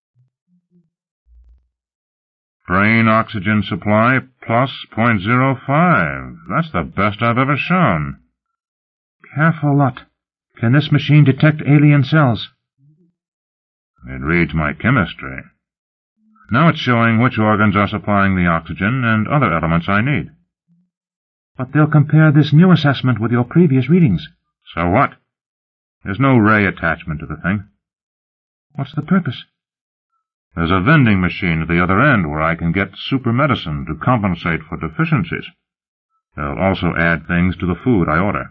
Brain oxygen supply plus .05. That's the best I've ever shown. Careful, Lutt. Can this machine detect alien cells? It reads my chemistry. Now it's showing which organs are supplying the oxygen and other elements I need. But they'll compare this new assessment with your previous readings. So what? There's no ray attachment to the thing. What's the purpose? There's a vending machine at the other end where I can get super medicine to compensate for deficiencies. They'll also add things to the food I order.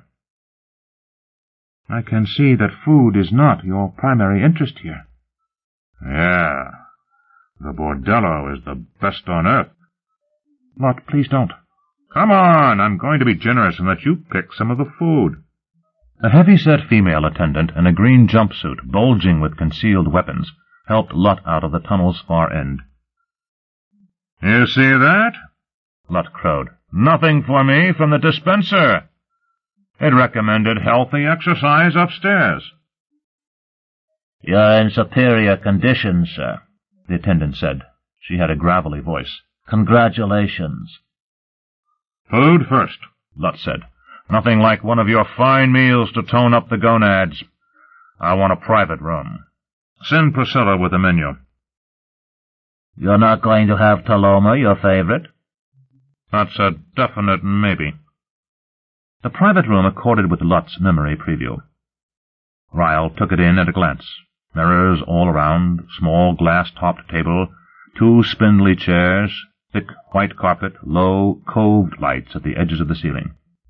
I can see that food is not your primary interest here. Yeah. The bordello is the best on earth. Lutt, please don't. Come on, I'm going to be generous and let you pick some of the food. A heavy-set female attendant in a green jumpsuit, bulging with concealed weapons, helped Lutt out of the tunnel's far end. You see that? Lutt crowed. Nothing for me from the dispenser. It recommended healthy exercise upstairs. You're in superior condition, sir, the attendant said. She had a gravelly voice. Congratulations. Food first, Lutt said. Nothing like one of your fine meals to tone up the gonads. I want a private room. Send Priscilla with the menu. You're not going to have Taloma, your favorite? That's a definite maybe. The private room accorded with Lutt's memory preview. Ryle took it in at a glance. Mirrors all around, small glass-topped table, 2 spindly chairs, thick white carpet, low, coved lights at the edges of the ceiling.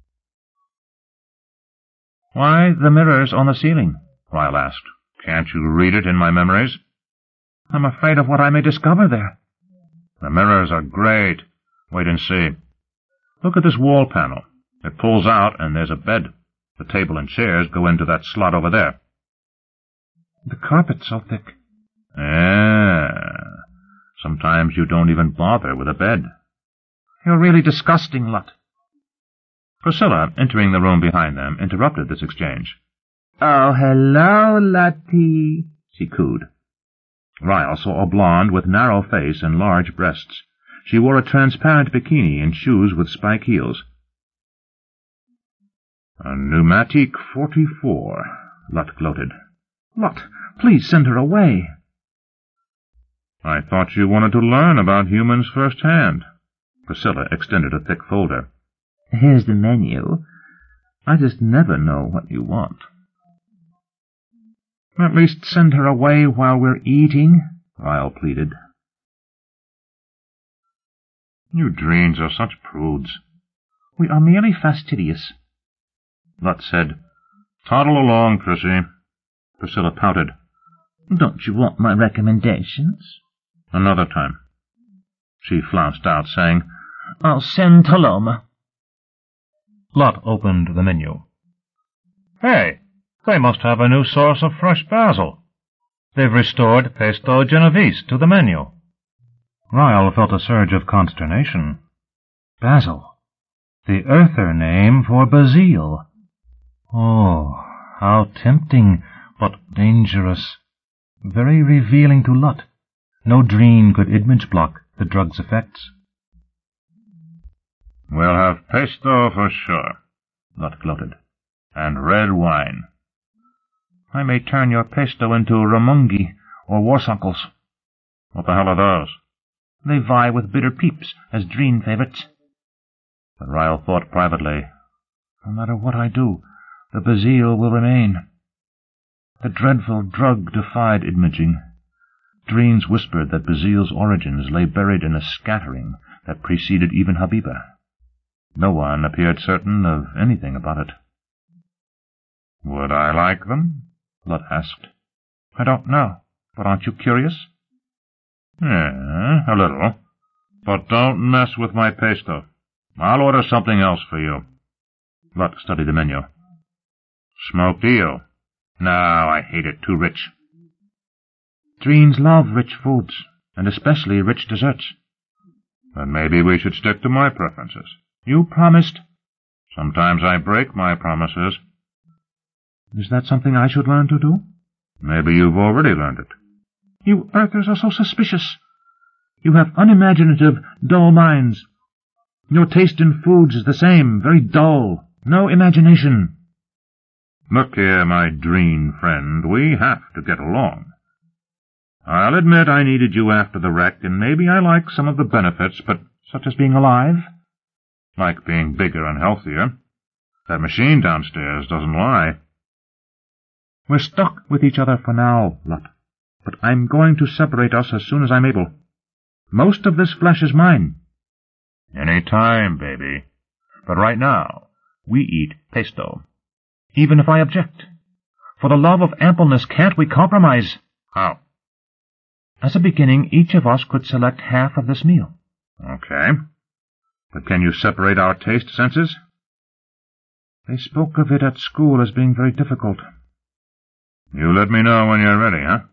"Why the mirrors on the ceiling?" Ryle asked. "Can't you read it in my memories?" "I'm afraid of what I may discover there." "The mirrors are great. Wait and see. Look at this wall panel. It pulls out, and there's a bed. The table and chairs go into that slot over there." "The carpet's so thick." Sometimes you don't even bother with a bed." "You're really disgusting, Lot." Priscilla, entering the room behind them, interrupted this exchange. "Oh, hello, Lottie," she cooed. Ryle saw a blonde with narrow face and large breasts. She wore a transparent bikini and shoes with spike heels. "A pneumatique 44, Lot gloated. "Lot, please send her away." "I thought you wanted to learn about humans firsthand." Priscilla extended a thick folder. "Here's the menu. I just never know what you want." "At least send her away while we're eating," Ryle pleaded. "You Dreens are such prudes." "We are merely fastidious." Lot said, "Toddle along, Prissy." Priscilla pouted. "Don't you want my recommendations?" "Another time." She flounced out, saying, "I'll send Taloma." Lot opened the menu. "Hey, they must have a new source of fresh basil. They've restored pesto genovese to the menu." Ryle felt a surge of consternation. Basil, the earther name for Basile. Oh, how tempting, but dangerous. Very revealing to Lot. No Dreen could image block the drug's effects. "We'll have pesto for sure," Lot gloated. "And red wine." "I may turn your pesto into ramungi or warsuckles." "What the hell are those?" "They vie with bitter peeps as Dreen favorites." But Ryle thought privately, "No matter what I do, the Basile will remain." The dreadful drug defied imaging. Dreens whispered that Basile's origins lay buried in a scattering that preceded even Habiba. No one appeared certain of anything about it. "Would I like them?" Lot asked. "I don't know, but aren't you curious?" "A little. But don't mess with my pesto. I'll order something else for you." Lot studied the menu. "Smoked eel. No, I hate it. Too rich." "Dreens love rich foods, and especially rich desserts." "Then maybe we should stick to my preferences." "You promised." "Sometimes I break my promises." "Is that something I should learn to do?" "Maybe you've already learned it." "You Earthers are so suspicious. You have unimaginative, dull minds. Your taste in foods is the same, very dull. No imagination." "Look here, my Dreen friend, we have to get along. I'll admit I needed you after the wreck, and maybe I like some of the benefits, but such as being alive?" "Like being bigger and healthier. That machine downstairs doesn't lie." "We're stuck with each other for now, Lot, but I'm going to separate us as soon as I'm able. Most of this flesh is mine." "Any time, baby. But right now, we eat pesto." "Even if I object? For the love of ampleness, can't we compromise?" "How?" "As a beginning, each of us could select half of this meal." "Okay. But can you separate our taste senses?" "They spoke of it at school as being very difficult." "You let me know when you're ready, huh?"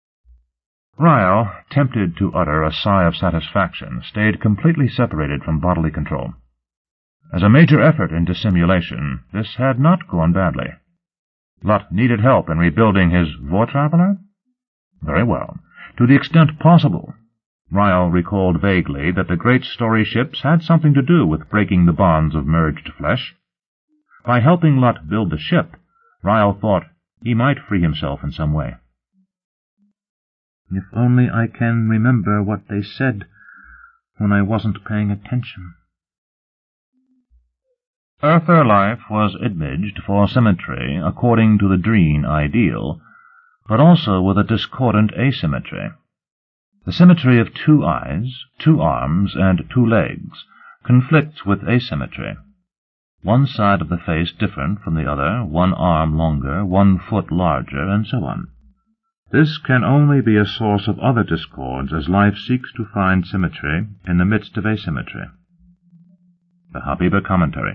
Ryle, tempted to utter a sigh of satisfaction, stayed completely separated from bodily control. As a major effort in dissimulation, this had not gone badly. Lot needed help in rebuilding his Vortraveler? Very well. To the extent possible. Ryle recalled vaguely that the great story ships had something to do with breaking the bonds of merged flesh. By helping Lot build the ship, Ryle thought he might free himself in some way. "If only I can remember what they said when I wasn't paying attention." Earther life was imaged for symmetry according to the Dreen ideal, but also with a discordant asymmetry. The symmetry of 2 eyes, 2 arms, and 2 legs conflicts with asymmetry. One side of the face different from the other, 1 arm longer, 1 foot larger, and so on. This can only be a source of other discords as life seeks to find symmetry in the midst of asymmetry. The Habiba Commentary.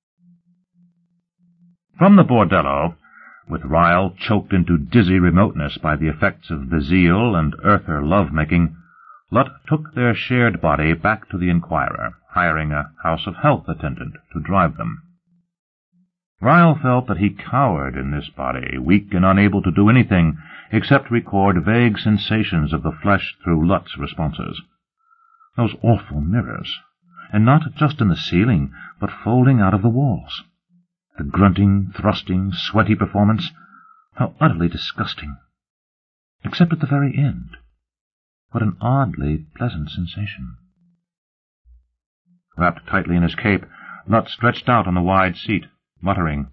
From the bordello, with Ryle choked into dizzy remoteness by the effects of Basile and Earther love-making, Lutt took their shared body back to the Inquirer, hiring a House of Health attendant to drive them. Ryle felt that he cowered in this body, weak and unable to do anything except record vague sensations of the flesh through Lutt's responses. Those awful mirrors, and not just in the ceiling, but folding out of the walls. The grunting, thrusting, sweaty performance, how utterly disgusting. Except at the very end. What an oddly pleasant sensation. Wrapped tightly in his cape, Lutt stretched out on the wide seat, muttering,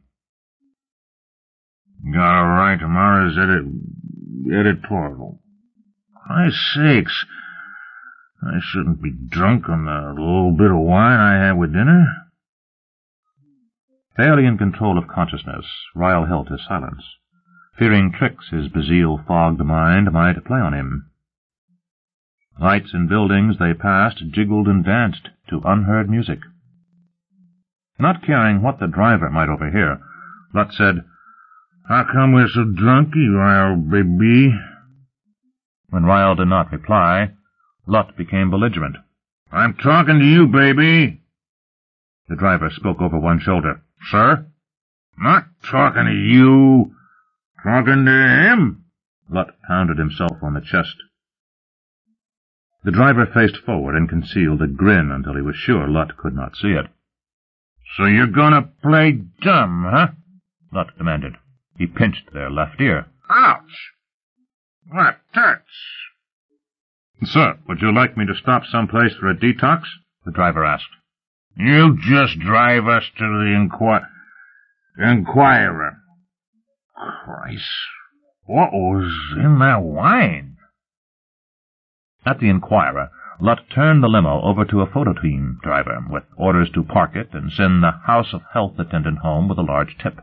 "Got a right to tomorrow's editorial. Christ's sakes, I shouldn't be drunk on the little bit of wine I had with dinner." Barely in control of consciousness, Ryle held his silence, fearing tricks his Basile-fogged mind might play on him. Lights and buildings they passed jiggled and danced to unheard music. Not caring what the driver might overhear, Lutt said, "How come we're so drunky, Ryle, baby?" When Ryle did not reply, Lutt became belligerent. "I'm talking to you, baby." The driver spoke over one shoulder. "Sir?" "Not talking to you. Talking to him." Lutt pounded himself on the chest. The driver faced forward and concealed a grin until he was sure Lutt could not see it. "So you're gonna play dumb, huh?" Lutt demanded. He pinched their left ear. "Ouch! That hurts." "Sir, would you like me to stop someplace for a detox?" the driver asked. "You just drive us to the Inquirer. Christ, what was in that wine?" At the Inquirer, Lutt turned the limo over to a photo team driver, with orders to park it and send the House of Health attendant home with a large tip.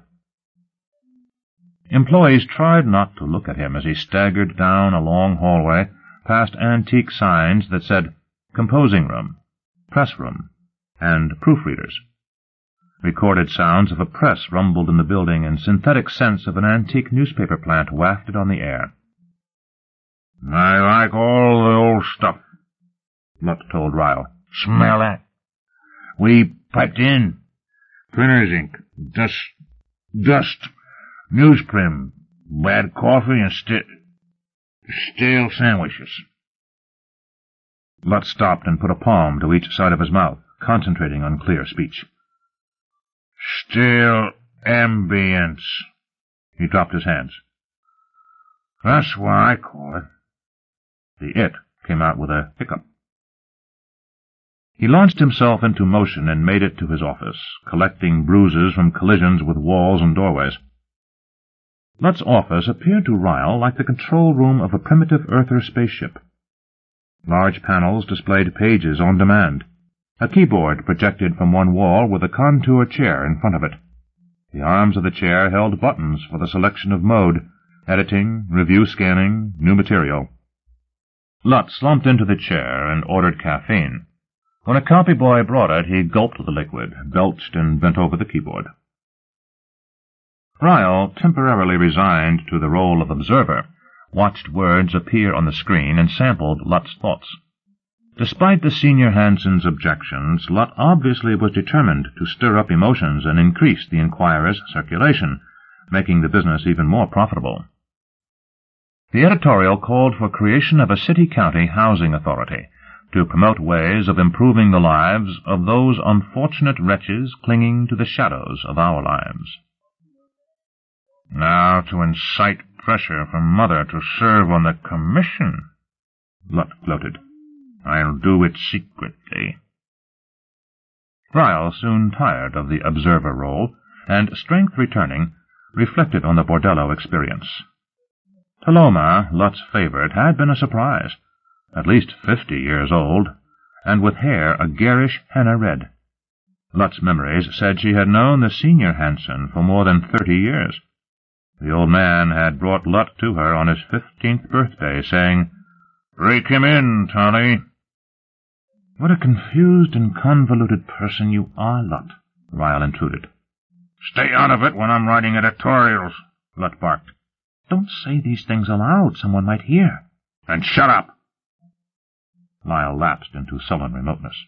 Employees tried not to look at him as he staggered down a long hallway, past antique signs that said composing room, press room, and proofreaders. Recorded sounds of a press rumbled in the building, and synthetic scents of an antique newspaper plant wafted on the air. "I like all the old stuff," Lutt told Ryle. "Smell that? We piped in. Printer's ink, dust, newsprint, bad coffee, and stale sandwiches." Lutt stopped and put a palm to each side of his mouth, concentrating on clear speech. "Stale ambience." He dropped his hands. "That's what I call it." The "it" came out with a hiccup. He launched himself into motion and made it to his office, collecting bruises from collisions with walls and doorways. Lutt's office appeared to Ryle like the control room of a primitive Earther spaceship. Large panels displayed pages on demand. A keyboard projected from one wall with a contour chair in front of it. The arms of the chair held buttons for the selection of mode, editing, review scanning, new material. Lutt slumped into the chair and ordered caffeine. When a copy-boy brought it, he gulped the liquid, belched, and bent over the keyboard. Ryle, temporarily resigned to the role of observer, watched words appear on the screen and sampled Lutt's thoughts. Despite the senior Hanson's objections, Lutt obviously was determined to stir up emotions and increase the Inquirer's circulation, making the business even more profitable. The editorial called for creation of a city-county housing authority to promote ways of improving the lives of those unfortunate wretches clinging to the shadows of our lives. "Now to incite pressure from Mother to serve on the commission," Lutt gloated. "I'll do it secretly." Ryle, soon tired of the observer role, and strength returning, reflected on the bordello experience. Taloma, Lut's favorite, had been a surprise, at least 50 years old, and with hair a garish henna red. Lut's memories said she had known the senior Hansen for more than 30 years. The old man had brought Lut to her on his 15th birthday, saying, "Break him in, Tony." "What a confused and convoluted person you are, Lut," Ryle intruded. "Stay out of it when I'm writing editorials," Lut barked. "Don't say these things aloud. Someone might hear." "And shut up." Lyle lapsed into sullen remoteness.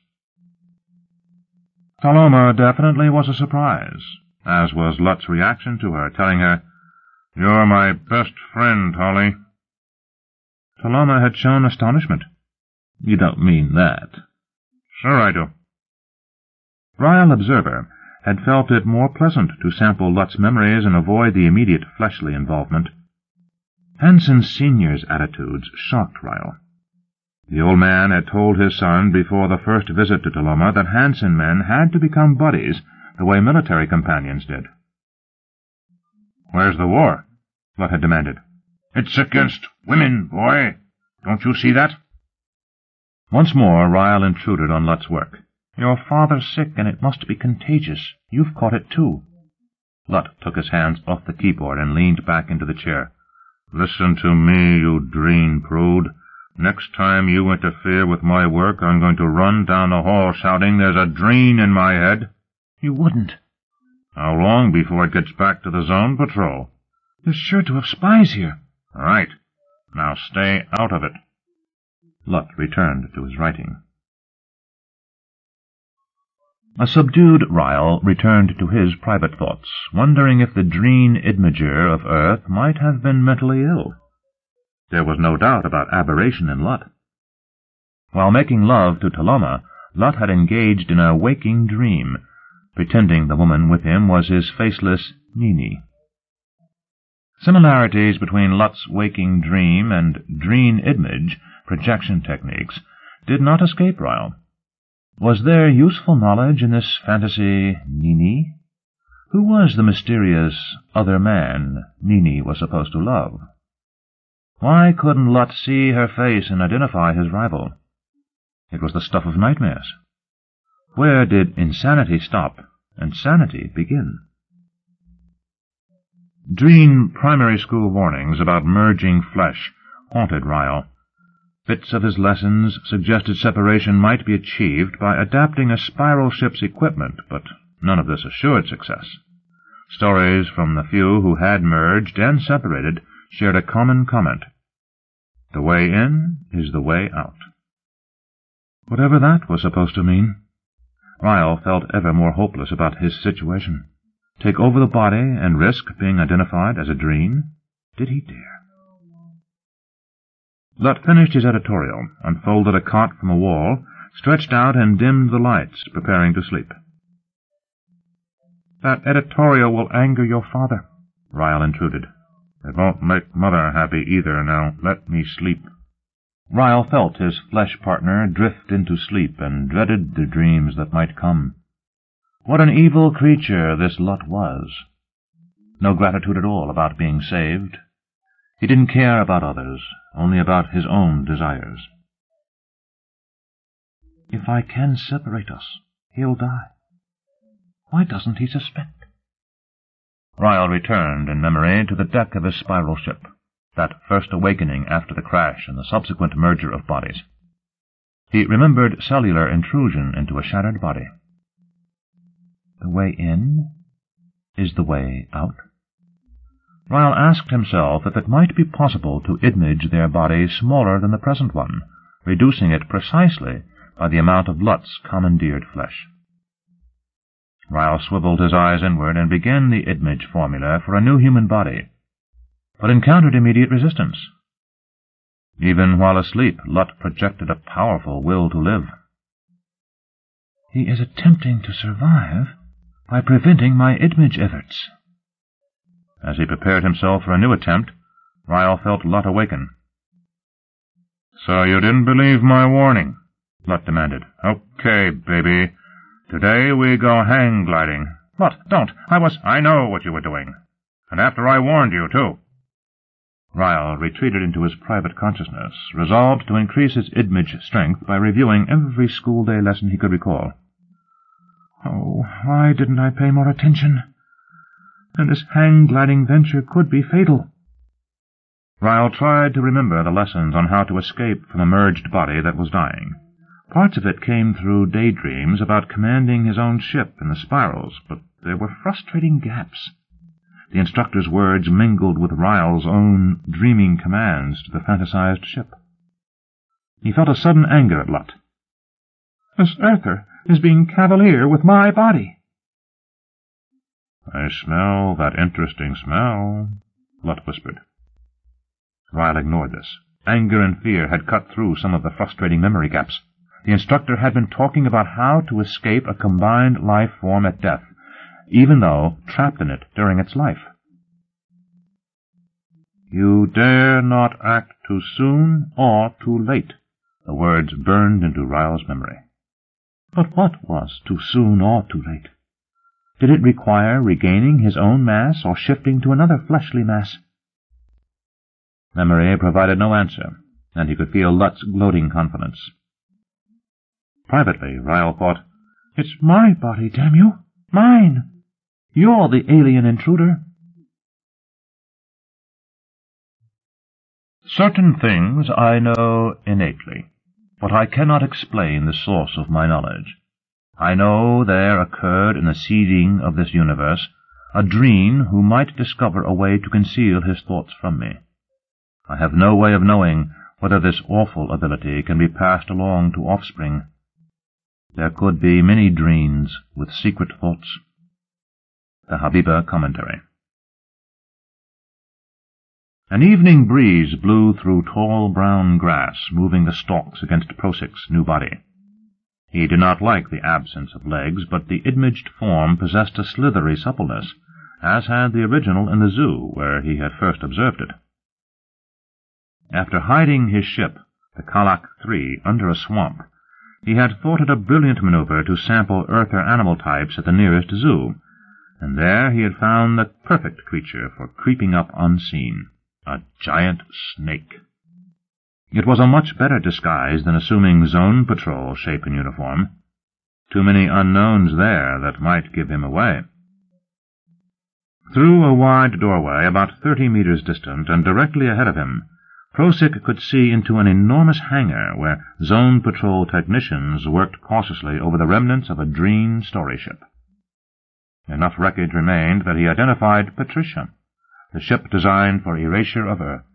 Taloma definitely was a surprise, as was Lut's reaction to her, telling her, "You're my best friend, Holly." Taloma had shown astonishment. "You don't mean that." "Sure I do." Ryle, observer, had felt it more pleasant to sample Lut's memories and avoid the immediate fleshly involvement. Hansen Sr.'s attitudes shocked Ryle. The old man had told his son before the first visit to Taloma that Hansen men had to become buddies the way military companions did. "Where's the war?" Lut had demanded. "It's against women, boy. Don't you see that?" Once more Ryle intruded on Lut's work. "Your father's sick, and it must be contagious. You've caught it, too." Lut took his hands off the keyboard and leaned back into the chair. "Listen to me, you dreen prude. Next time you interfere with my work, I'm going to run down the hall shouting, 'There's a dreen in my head.'" "You wouldn't." "How long before it gets back to the zone patrol?" "There's sure to have spies here." "Right. Now stay out of it." Lut returned to his writing. A subdued Ryle returned to his private thoughts, wondering if the dreen Idmager of Earth might have been mentally ill. There was no doubt about aberration in Lut. While making love to Taloma, Lut had engaged in a waking dream, pretending the woman with him was his faceless Nini. Similarities between Lut's waking dream and dreen Idmage projection techniques did not escape Ryle. Was there useful knowledge in this fantasy Nini? Who was the mysterious other man Nini was supposed to love? Why couldn't Lut see her face and identify his rival? It was the stuff of nightmares. Where did insanity stop and sanity begin? Dreen primary school warnings about merging flesh haunted Ryle. Bits of his lessons suggested separation might be achieved by adapting a spiral ship's equipment, but none of this assured success. Stories from the few who had merged and separated shared a common comment: "The way in is the way out." Whatever that was supposed to mean, Ryle felt ever more hopeless about his situation. Take over the body and risk being identified as a dreen? Did he dare? Lut finished his editorial, unfolded a cot from a wall, stretched out and dimmed the lights, preparing to sleep. "That editorial will anger your father," Ryle intruded. "It won't make Mother happy either. Now let me sleep." Ryle felt his flesh partner drift into sleep and dreaded the dreams that might come. What an evil creature this Lut was. No gratitude at all about being saved. He didn't care about others, only about his own desires. If I can separate us, he'll die. Why doesn't he suspect? Ryle returned in memory to the deck of his spiral ship, that first awakening after the crash and the subsequent merger of bodies. He remembered cellular intrusion into a shattered body. The way in is the way out? Ryle asked himself if it might be possible to image their body smaller than the present one, reducing it precisely by the amount of Lut's commandeered flesh. Ryle swiveled his eyes inward and began the image formula for a new human body, but encountered immediate resistance. Even while asleep, Lut projected a powerful will to live. He is attempting to survive by preventing my image efforts. As he prepared himself for a new attempt, Ryle felt Lut awaken. "So you didn't believe my warning?" Lut demanded. "Okay, baby. Today we go hang-gliding. But don't. I know what you were doing. And after I warned you, too. Ryle retreated into his private consciousness, resolved to increase his Idmage strength by reviewing every school-day lesson he could recall. Oh, why didn't I pay more attention? And this hang-gliding venture could be fatal. Ryle tried to remember the lessons on how to escape from a merged body that was dying. Parts of it came through daydreams about commanding his own ship in the spirals, but there were frustrating gaps. The instructor's words mingled with Ryle's own dreaming commands to the fantasized ship. He felt a sudden anger at Lutt. This Earther is being cavalier with my body. I smell that interesting smell, Lutt whispered. Ryle ignored this. Anger and fear had cut through some of the frustrating memory gaps. The instructor had been talking about how to escape a combined life form at death, even though trapped in it during its life. You dare not act too soon or too late. The words burned into Ryle's memory. But what was too soon or too late? Did it require regaining his own mass or shifting to another fleshly mass? Memory provided no answer, and he could feel Lutt's gloating confidence. Privately, Ryle thought, It's my body, damn you! Mine! You're the alien intruder. Certain things I know innately, but I cannot explain the source of my knowledge. I know there occurred in the seeding of this universe a Dreen who might discover a way to conceal his thoughts from me. I have no way of knowing whether this awful ability can be passed along to offspring. There could be many Dreens with secret thoughts. The Habiba Commentary. An evening breeze blew through tall brown grass, moving the stalks against Prosik's new body. He did not like the absence of legs, but the Idmaged form possessed a slithery suppleness, as had the original in the zoo, where he had first observed it. After hiding his ship, the Kalak III, under a swamp, he had thought it a brilliant maneuver to sample Earther animal types at the nearest zoo, and there he had found the perfect creature for creeping up unseen, a giant snake. It was a much better disguise than assuming Zone Patrol shape and uniform. Too many unknowns there that might give him away. Through a wide doorway about 30 meters distant and directly ahead of him, Prosik could see into an enormous hangar where Zone Patrol technicians worked cautiously over the remnants of a Dreen story ship. Enough wreckage remained that he identified Patricia, the ship designed for erasure of Earth.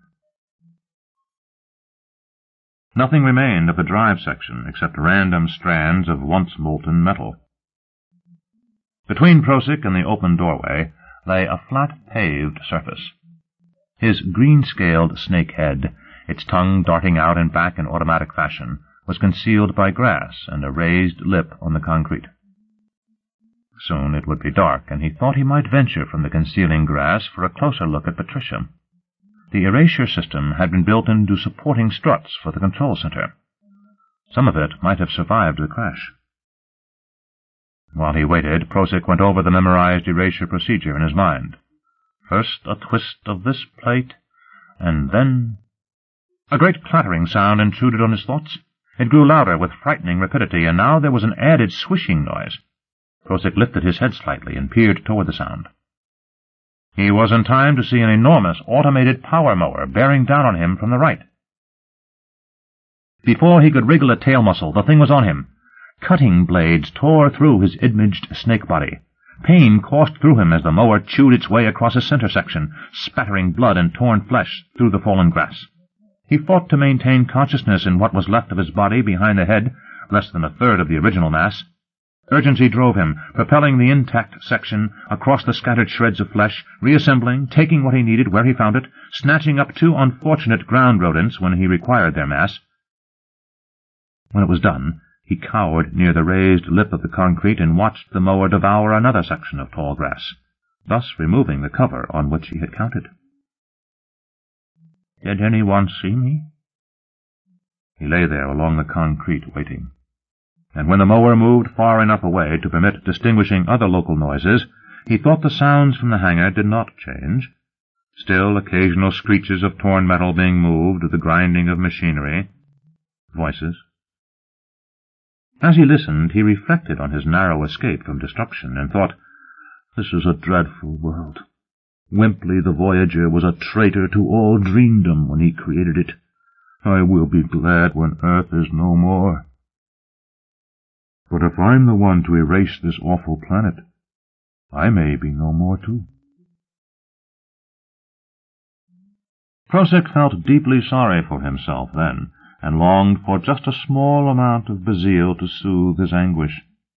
Nothing remained of the drive section except random strands of once-molten metal. Between Prosik and the open doorway lay a flat paved surface. His green-scaled snake head, its tongue darting out and back in automatic fashion, was concealed by grass and a raised lip on the concrete. Soon it would be dark, and he thought he might venture from the concealing grass for a closer look at Patricia. The erasure system had been built into supporting struts for the control center. Some of it might have survived the crash. While he waited, Prosik went over the memorized erasure procedure in his mind. First a twist of this plate, and then... A great clattering sound intruded on his thoughts. It grew louder with frightening rapidity, and now there was an added swishing noise. Prosik lifted his head slightly and peered toward the sound. He was in time to see an enormous automated power mower bearing down on him from the right. Before he could wriggle a tail muscle, the thing was on him. Cutting blades tore through his Idmaged snake body. Pain coursed through him as the mower chewed its way across his center section, spattering blood and torn flesh through the fallen grass. He fought to maintain consciousness in what was left of his body behind the head, less than a third of the original mass. Urgency drove him, propelling the intact section across the scattered shreds of flesh, reassembling, taking what he needed where he found it, snatching up 2 unfortunate ground rodents when he required their mass. When it was done, he cowered near the raised lip of the concrete and watched the mower devour another section of tall grass, thus removing the cover on which he had counted. Did anyone see me? He lay there along the concrete, waiting. and when the mower moved far enough away to permit distinguishing other local noises, he thought the sounds from the hangar did not change. Still occasional screeches of torn metal being moved, the grinding of machinery, voices. As he listened, he reflected on his narrow escape from destruction, and thought, "This is a dreadful world. Wimpley the Voyager was a traitor to all dreamdom when he created it. I will be glad when Earth is no more. But if I'm the one to erase this awful planet, I may be no more too." Prosyk felt deeply sorry for himself then, and longed for just a small amount of Basile to soothe his anguish.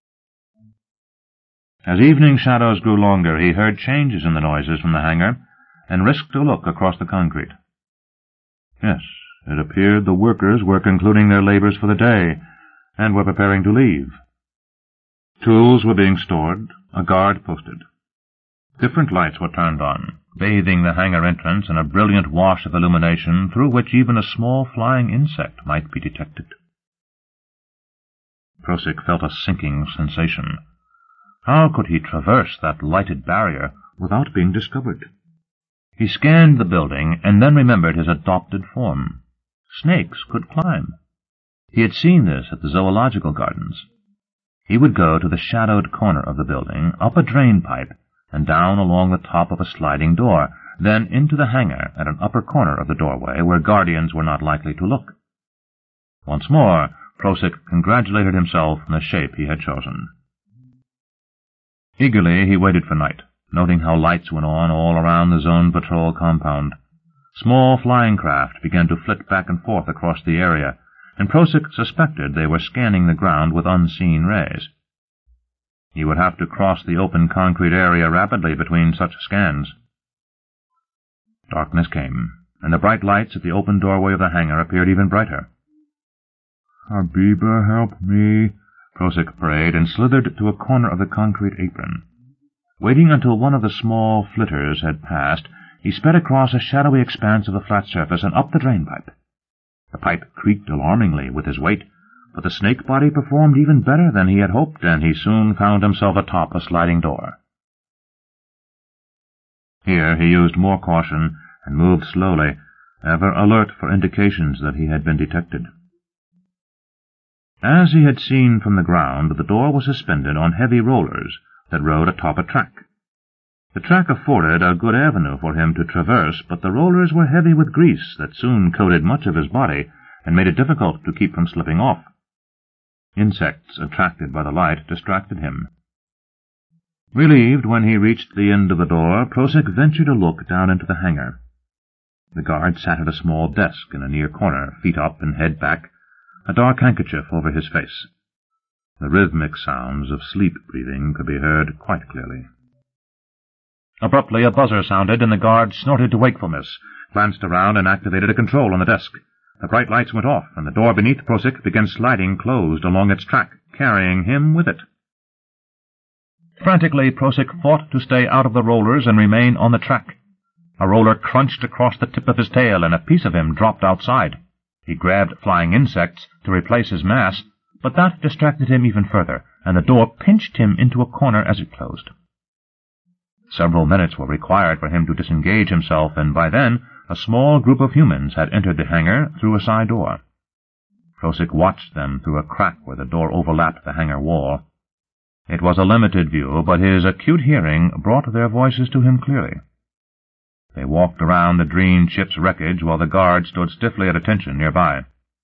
As evening shadows grew longer, he heard changes in the noises from the hangar, and risked a look across the concrete. Yes, it appeared the workers were concluding their labors for the day, and were preparing to leave. Tools were being stored, a guard posted. Different lights were turned on, bathing the hangar entrance in a brilliant wash of illumination through which even a small flying insect might be detected. Prosyk felt a sinking sensation. How could he traverse that lighted barrier without being discovered? He scanned the building, and then remembered his adopted form. Snakes could climb. He had seen this at the zoological gardens. He would go to the shadowed corner of the building, up a drain pipe, and down along the top of a sliding door, then into the hangar at an upper corner of the doorway where guardians were not likely to look. Once more, Prosyk congratulated himself on the shape he had chosen. Eagerly he waited for night, noting how lights went on all around the Zone Patrol compound. Small flying craft began to flit back and forth across the area, and Prosyk suspected they were scanning the ground with unseen rays. He would have to cross the open concrete area rapidly between such scans. Darkness came, and the bright lights at the open doorway of the hangar appeared even brighter. "Habiba, help me," Prosyk prayed, and slithered to a corner of the concrete apron. Waiting until one of the small flitters had passed, he sped across a shadowy expanse of the flat surface and up the drain pipe. The pipe creaked alarmingly with his weight, but the snake body performed even better than he had hoped, and he soon found himself atop a sliding door. Here he used more caution and moved slowly, ever alert for indications that he had been detected. As he had seen from the ground, the door was suspended on heavy rollers that rode atop a track. The track afforded a good avenue for him to traverse, but the rollers were heavy with grease that soon coated much of his body and made it difficult to keep from slipping off. Insects attracted by the light distracted him. Relieved when he reached the end of the door, Prosyk ventured a look down into the hangar. The guard sat at a small desk in a near corner, feet up and head back, a dark handkerchief over his face. The rhythmic sounds of sleep-breathing could be heard quite clearly. Abruptly a buzzer sounded, and the guard snorted to wakefulness, glanced around, and activated a control on the desk. The bright lights went off, and the door beneath Prosyk began sliding closed along its track, carrying him with it. Frantically, Prosyk fought to stay out of the rollers and remain on the track. A roller crunched across the tip of his tail, and a piece of him dropped outside. He grabbed flying insects to replace his mass, but that distracted him even further, and the door pinched him into a corner as it closed. Several minutes were required for him to disengage himself, and by then a small group of humans had entered the hangar through a side door. Prosyk watched them through a crack where the door overlapped the hangar wall. It was a limited view, but his acute hearing brought their voices to him clearly. They walked around the Dreen ship's wreckage while the guard stood stiffly at attention nearby.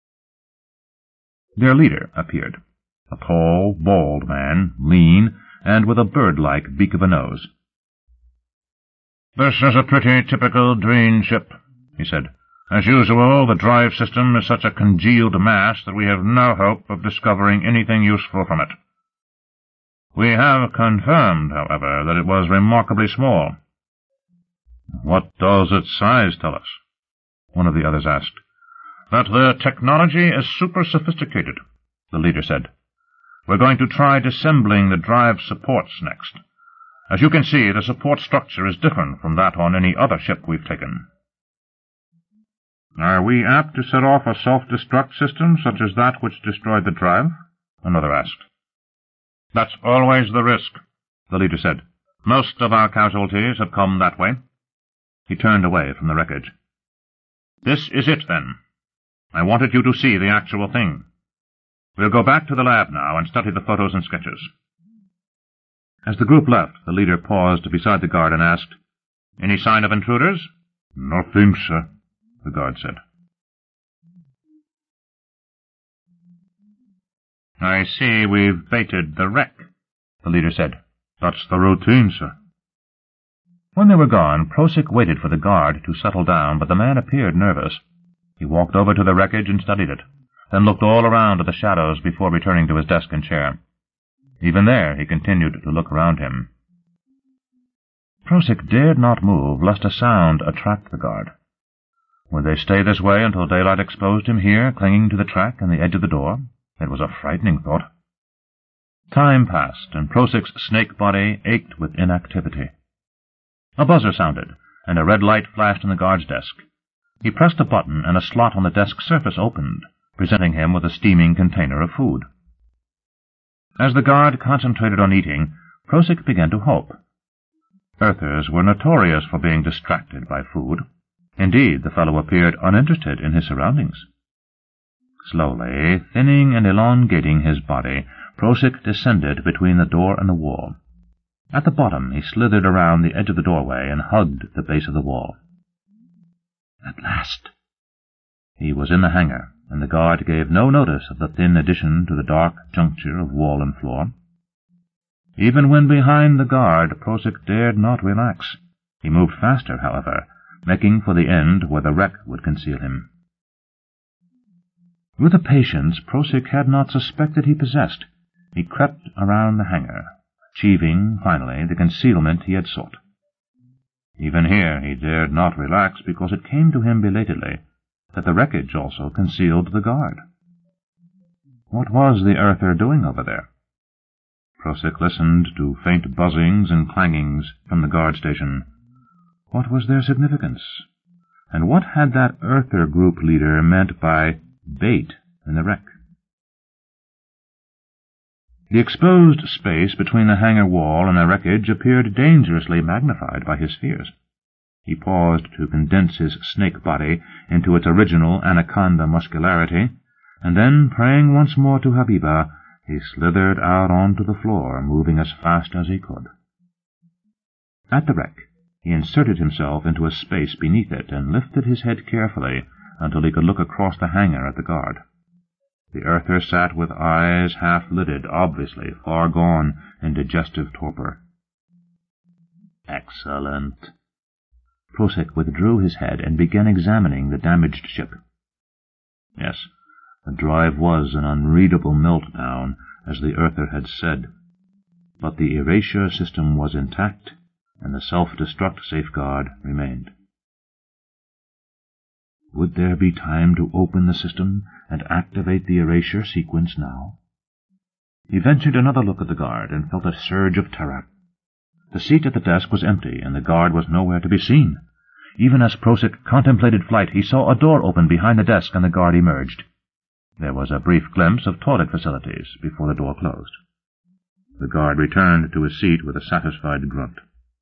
Their leader appeared, a tall, bald man, lean, and with a bird-like beak of a nose. "This is a pretty typical Dreen ship," he said. "As usual, the drive system is such a congealed mass that we have no hope of discovering anything useful from it. We have confirmed, however, that it was remarkably small." "What does its size tell us?" one of the others asked. "That their technology is super-sophisticated," the leader said. "We're going to try disassembling the drive supports next. As you can see, the support structure is different from that on any other ship we've taken." "Are we apt to set off a self-destruct system such as that which destroyed the drive?" another asked. That's always the risk, the leader said. Most of our casualties have come that way. He turned away from the wreckage. This is it, then. I wanted you to see the actual thing. We'll go back to the lab now and study the photos and sketches. As the group left, the leader paused beside the guard and asked, Any sign of intruders? Nothing, sir, the guard said. I see we've baited the wreck, the leader said. That's the routine, sir. When they were gone, Prosick waited for the guard to settle down, but the man appeared nervous. He walked over to the wreckage and studied it, then looked all around at the shadows before returning to his desk and chair. Even there he continued to look around him. Prosick dared not move, lest a sound attract the guard. Would they stay this way until daylight exposed him here, clinging to the track and the edge of the door? It was a frightening thought. Time passed, and Prosick's snake body ached with inactivity. A buzzer sounded, and a red light flashed on the guard's desk. He pressed a button, and a slot on the desk surface opened, presenting him with a steaming container of food. As the guard concentrated on eating, Prosick began to hope. Earthers were notorious for being distracted by food. Indeed, the fellow appeared uninterested in his surroundings. Slowly, thinning and elongating his body, Prosick descended between the door and the wall. At the bottom he slithered around the edge of the doorway and hugged the base of the wall. At last! He was in the hangar, and the guard gave no notice of the thin addition to the dark juncture of wall and floor. Even when behind the guard, Prosick dared not relax. He moved faster, however, making for the end where the wreck would conceal him. With a patience Prosick had not suspected he possessed, he crept around the hangar, achieving, finally, the concealment he had sought. Even here he dared not relax, because it came to him belatedly that the wreckage also concealed the guard. What was the Earther doing over there? Prosick listened to faint buzzings and clangings from the guard station. What was their significance? And what had that Earther group leader meant by bait in the wreck? The exposed space between the hangar wall and the wreckage appeared dangerously magnified by his fears. He paused to condense his snake body into its original anaconda muscularity, and then, praying once more to Habiba, he slithered out onto the floor, moving as fast as he could. At the wreck, he inserted himself into a space beneath it and lifted his head carefully until he could look across the hangar at the guard. The Earther sat with eyes half-lidded, obviously far gone in digestive torpor. Excellent. Prosick withdrew his head and began examining the damaged ship. Yes, the drive was an unreadable meltdown, as the Earther had said, but the erasure system was intact, and the self-destruct safeguard remained. Would there be time to open the system and activate the erasure sequence now? He ventured another look at the guard and felt a surge of terror. The seat at the desk was empty, and the guard was nowhere to be seen. Even as Prosick contemplated flight, he saw a door open behind the desk, and the guard emerged. There was a brief glimpse of toilet facilities before the door closed. The guard returned to his seat with a satisfied grunt.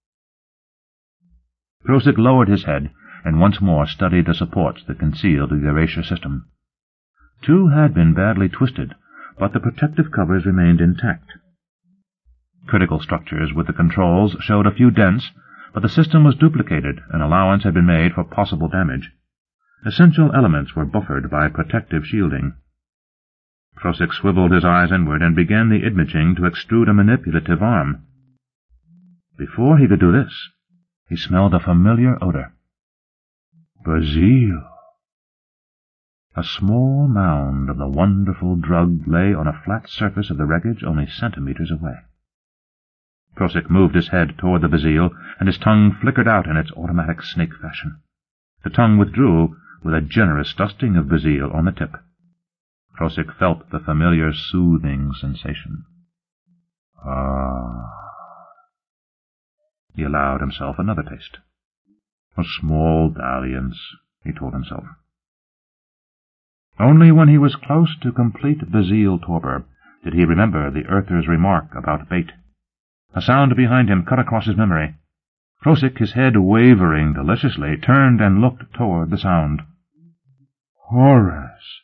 Prosick lowered his head and once more studied the supports that concealed the erasure system. Two had been badly twisted, but the protective covers remained intact. Critical structures with the controls showed a few dents, but the system was duplicated, and allowance had been made for possible damage. Essential elements were buffered by protective shielding. Prosick swiveled his eyes inward and began the imaging to extrude a manipulative arm. Before he could do this, he smelled a familiar odor. Brazil. A small mound of the wonderful drug lay on a flat surface of the wreckage only centimeters away. Prosick moved his head toward the Bazil, and his tongue flickered out in its automatic snake fashion. The tongue withdrew with a generous dusting of Bazil on the tip. Prosick felt the familiar soothing sensation. Ah. He allowed himself another taste. A small dalliance, he told himself. Only when he was close to complete Bazil torpor did he remember the Earther's remark about bait. A sound behind him cut across his memory. Prozik, his head wavering deliciously, turned and looked toward the sound. Horrors!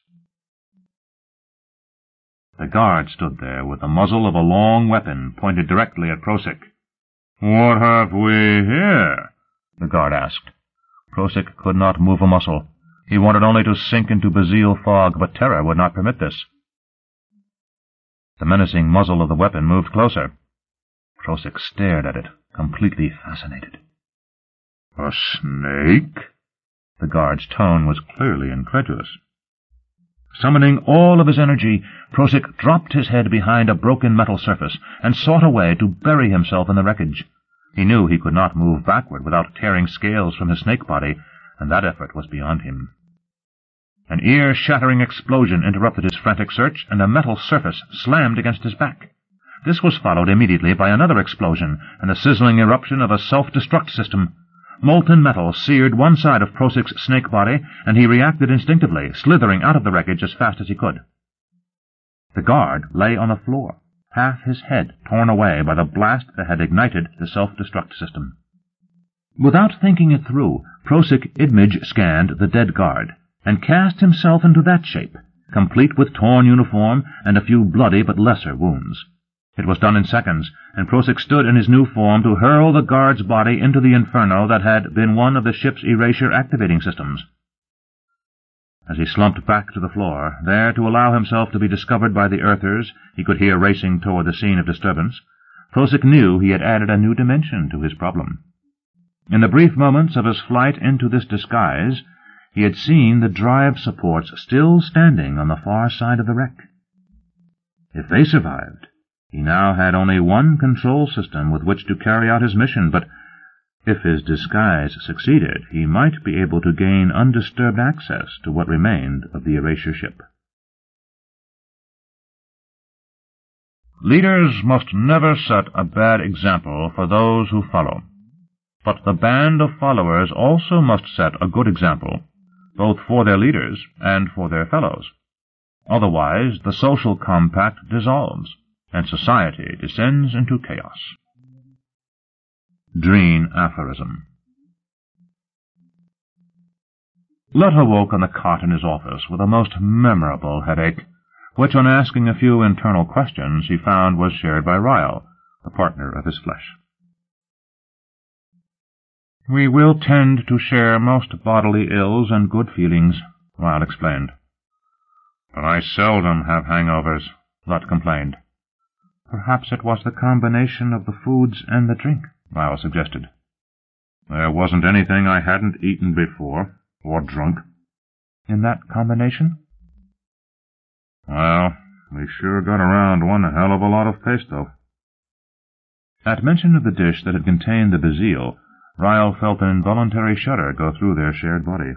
The guard stood there with the muzzle of a long weapon pointed directly at Prozik. "What have we here?" the guard asked. Prozik could not move a muscle. He wanted only to sink into Bazil fog, but terror would not permit this. The menacing muzzle of the weapon moved closer. Prozik stared at it, completely fascinated. "A snake?" The guard's tone was clearly incredulous. Summoning all of his energy, Prozik dropped his head behind a broken metal surface and sought a way to bury himself in the wreckage. He knew he could not move backward without tearing scales from his snake body, and that effort was beyond him. An ear-shattering explosion interrupted his frantic search, and a metal surface slammed against his back. This was followed immediately by another explosion and the sizzling eruption of a self-destruct system. Molten metal seared one side of Prozik's snake body, and he reacted instinctively, slithering out of the wreckage as fast as he could. The guard lay on the floor, half his head torn away by the blast that had ignited the self-destruct system. Without thinking it through, Prozik image-scanned the dead guard, and cast himself into that shape, complete with torn uniform and a few bloody but lesser wounds. It was done in seconds, and Prozik stood in his new form to hurl the guard's body into the inferno that had been one of the ship's erasure activating systems. As he slumped back to the floor, there to allow himself to be discovered by the Earthers he could hear racing toward the scene of disturbance, Prozik knew he had added a new dimension to his problem. In the brief moments of his flight into this disguise, he had seen the drive supports still standing on the far side of the wreck. If they survived, he now had only one control system with which to carry out his mission, but if his disguise succeeded, he might be able to gain undisturbed access to what remained of the erasure ship. Leaders must never set a bad example for those who follow, but the band of followers also must set a good example, both for their leaders and for their fellows. Otherwise, the social compact dissolves, and society descends into chaos. Dreen Aphorism. Lutt awoke on the cot in his office with a most memorable headache, which, on asking a few internal questions, he found was shared by Ryle, the partner of his flesh. "We will tend to share most bodily ills and good feelings," Ryle explained. "But I seldom have hangovers," Lutt complained. "Perhaps it was the combination of the foods and the drink," Ryle suggested. "There wasn't anything I hadn't eaten before, or drunk." "In that combination?" "Well, we sure got around one hell of a lot of pesto." At mention of the dish that had contained the Bazil, Ryle felt an involuntary shudder go through their shared body.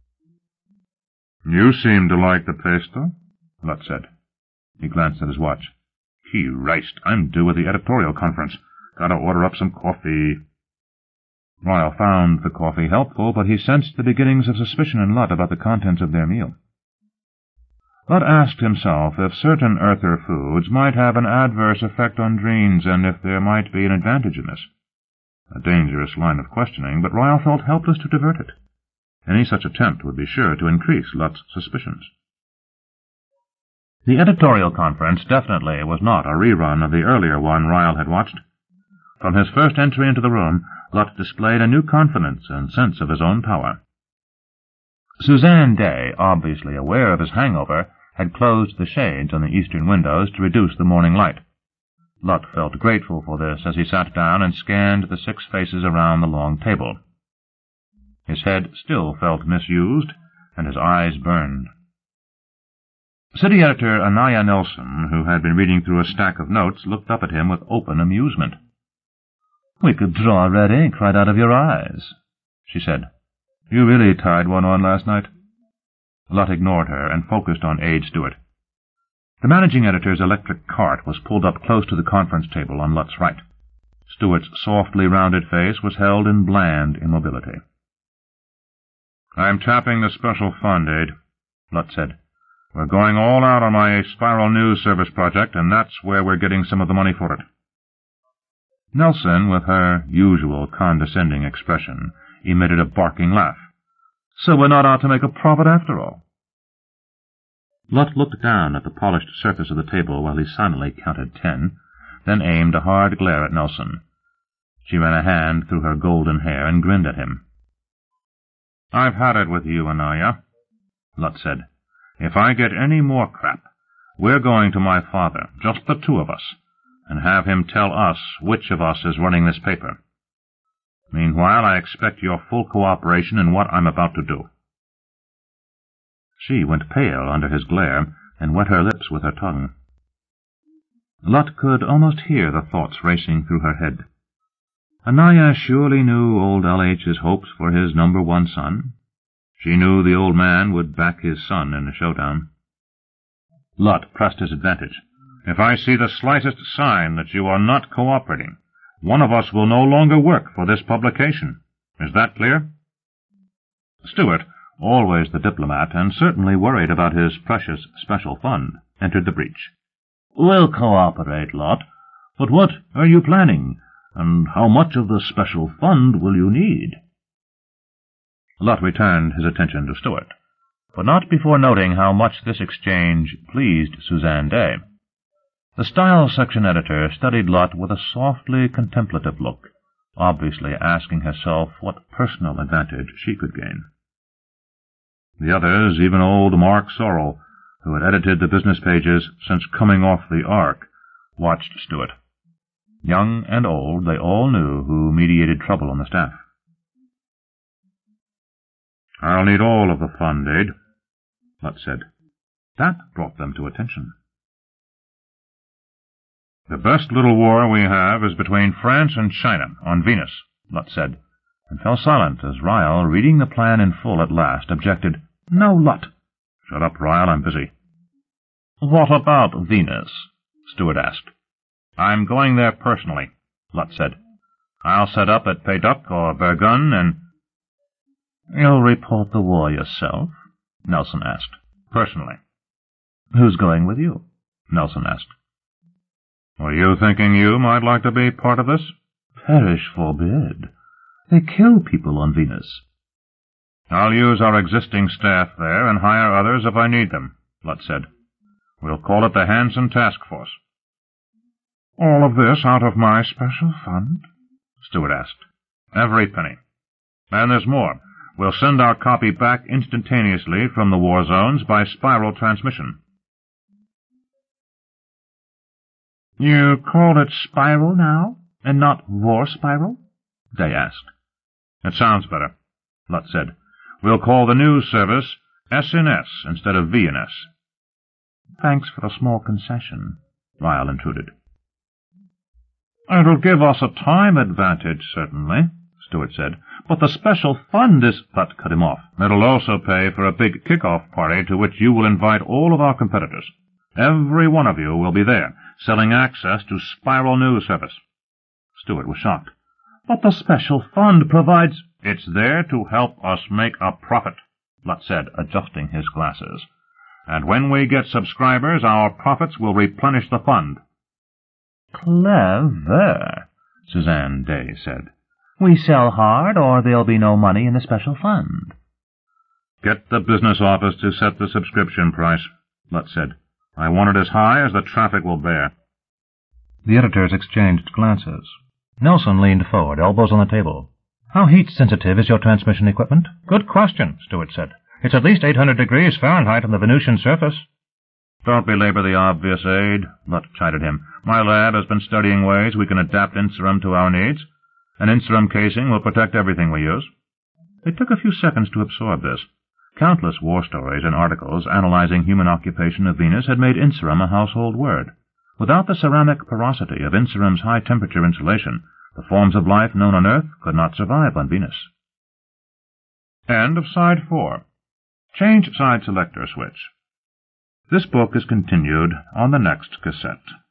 "You seem to like the pesto," Lutt said. He glanced at his watch. "Christ, I'm due at the editorial conference. Gotta order up some coffee." Ryle found the coffee helpful, but he sensed the beginnings of suspicion in Lutt about the contents of their meal. Lutt asked himself if certain Earther foods might have an adverse effect on Dreens, and if there might be an advantage in this. A dangerous line of questioning, but Ryle felt helpless to divert it. Any such attempt would be sure to increase Lutt's suspicions. The editorial conference definitely was not a rerun of the earlier one Ryle had watched. From his first entry into the room, Lutt displayed a new confidence and sense of his own power. Suzanne Day, obviously aware of his hangover, had closed the shades on the eastern windows to reduce the morning light. Lutt felt grateful for this as he sat down and scanned the 6 faces around the long table. His head still felt misused, and his eyes burned. City editor Anaya Nelson, who had been reading through a stack of notes, looked up at him with open amusement. "We could draw already, cried out of your eyes," she said. "You really tied one on last night?" Lutt ignored her and focused on Aide Stewart. The managing editor's electric cart was pulled up close to the conference table on Lutt's right. Stewart's softly rounded face was held in bland immobility. "I'm tapping the special fund, Aide," Lutt said. We're going all out on my Spiral News Service project, and that's where we're getting some of the money for it." Nelson, with her usual condescending expression, emitted a barking laugh. "So we're not out to make a profit after all." Lutt looked down at the polished surface of the table while he silently counted 10, then aimed a hard glare at Nelson. She ran a hand through her golden hair and grinned at him. "I've had it with you, Anaya," Lutt said. "If I get any more crap, we're going to my father, just the two of us, and have him tell us which of us is running this paper. Meanwhile, I expect your full cooperation in what I'm about to do." She went pale under his glare and wet her lips with her tongue. Lutt could almost hear the thoughts racing through her head. Anaya surely knew old L.H.'s hopes for his #1 son. She knew the old man would back his son in a showdown. Lutt pressed his advantage. "If I see the slightest sign that you are not cooperating, one of us will no longer work for this publication. Is that clear?" Stewart, always the diplomat, and certainly worried about his precious special fund, entered the breach. "We'll cooperate, Lutt, but what are you planning, and how much of the special fund will you need?" Lutt returned his attention to Stewart, but not before noting how much this exchange pleased Suzanne Day. The Style section editor studied Lutt with a softly contemplative look, obviously asking herself what personal advantage she could gain. The others, even old Mark Sorrell, who had edited the business pages since coming off the Ark, watched Stewart. Young and old, they all knew who mediated trouble on the staff. "I'll need all of the fund, Aid," Lutt said. That brought them to attention. "The best little war we have is between France and China, on Venus," Lutt said, and fell silent as Ryle, reading the plan in full at last, objected. "No, Lutt." "Shut up, Ryle, I'm busy." "What about Venus?" Stewart asked. "I'm going there personally," Lutt said. "I'll set up at Payduck or Burgun and—" "You'll report the war yourself?" Nelson asked. "Personally." "Who's going with you?" Nelson asked. "Were you thinking you might like to be part of this?" "Perish forbid. They kill people on Venus." "I'll use our existing staff there and hire others if I need them," Lutt said. "We'll call it the Hansen Task Force." "All of this out of my special fund?" Stewart asked. "Every penny. And there's more. We'll send our copy back instantaneously from the war zones by spiral transmission." "You call it spiral now, and not war spiral?" Day asked. "It sounds better," Lutt said. "We'll call the news service S&S instead of V&S. "Thanks for the small concession," Ryle intruded. "It'll give us a time advantage, certainly," Stewart said, "but the special fund is—" Lutt cut him off. "It'll also pay for a big kick-off party to which you will invite all of our competitors. Every one of you will be there, selling access to Spiral News Service." Stewart was shocked. "But the special fund provides—" "It's there to help us make a profit," Lutt said, adjusting his glasses. "And when we get subscribers, our profits will replenish the fund." "Clever," Suzanne Day said. "We sell hard, or there'll be no money in the special fund." "Get the business office to set the subscription price," Lutt said. "I want it as high as the traffic will bear." The editors exchanged glances. Nelson leaned forward, elbows on the table. "How heat-sensitive is your transmission equipment?" "Good question," Stewart said. "It's at least 800 degrees Fahrenheit on the Venusian surface." "Don't belabor the obvious, Aid," Lutt chided him. "My lab has been studying ways we can adapt Inserum to our needs. An Inserum casing will protect everything we use." It took a few seconds to absorb this. Countless war stories and articles analyzing human occupation of Venus had made Inserum a household word. Without the ceramic porosity of Inserum's high-temperature insulation, the forms of life known on Earth could not survive on Venus. End of Side 4. Change side selector switch. This book is continued on the next cassette.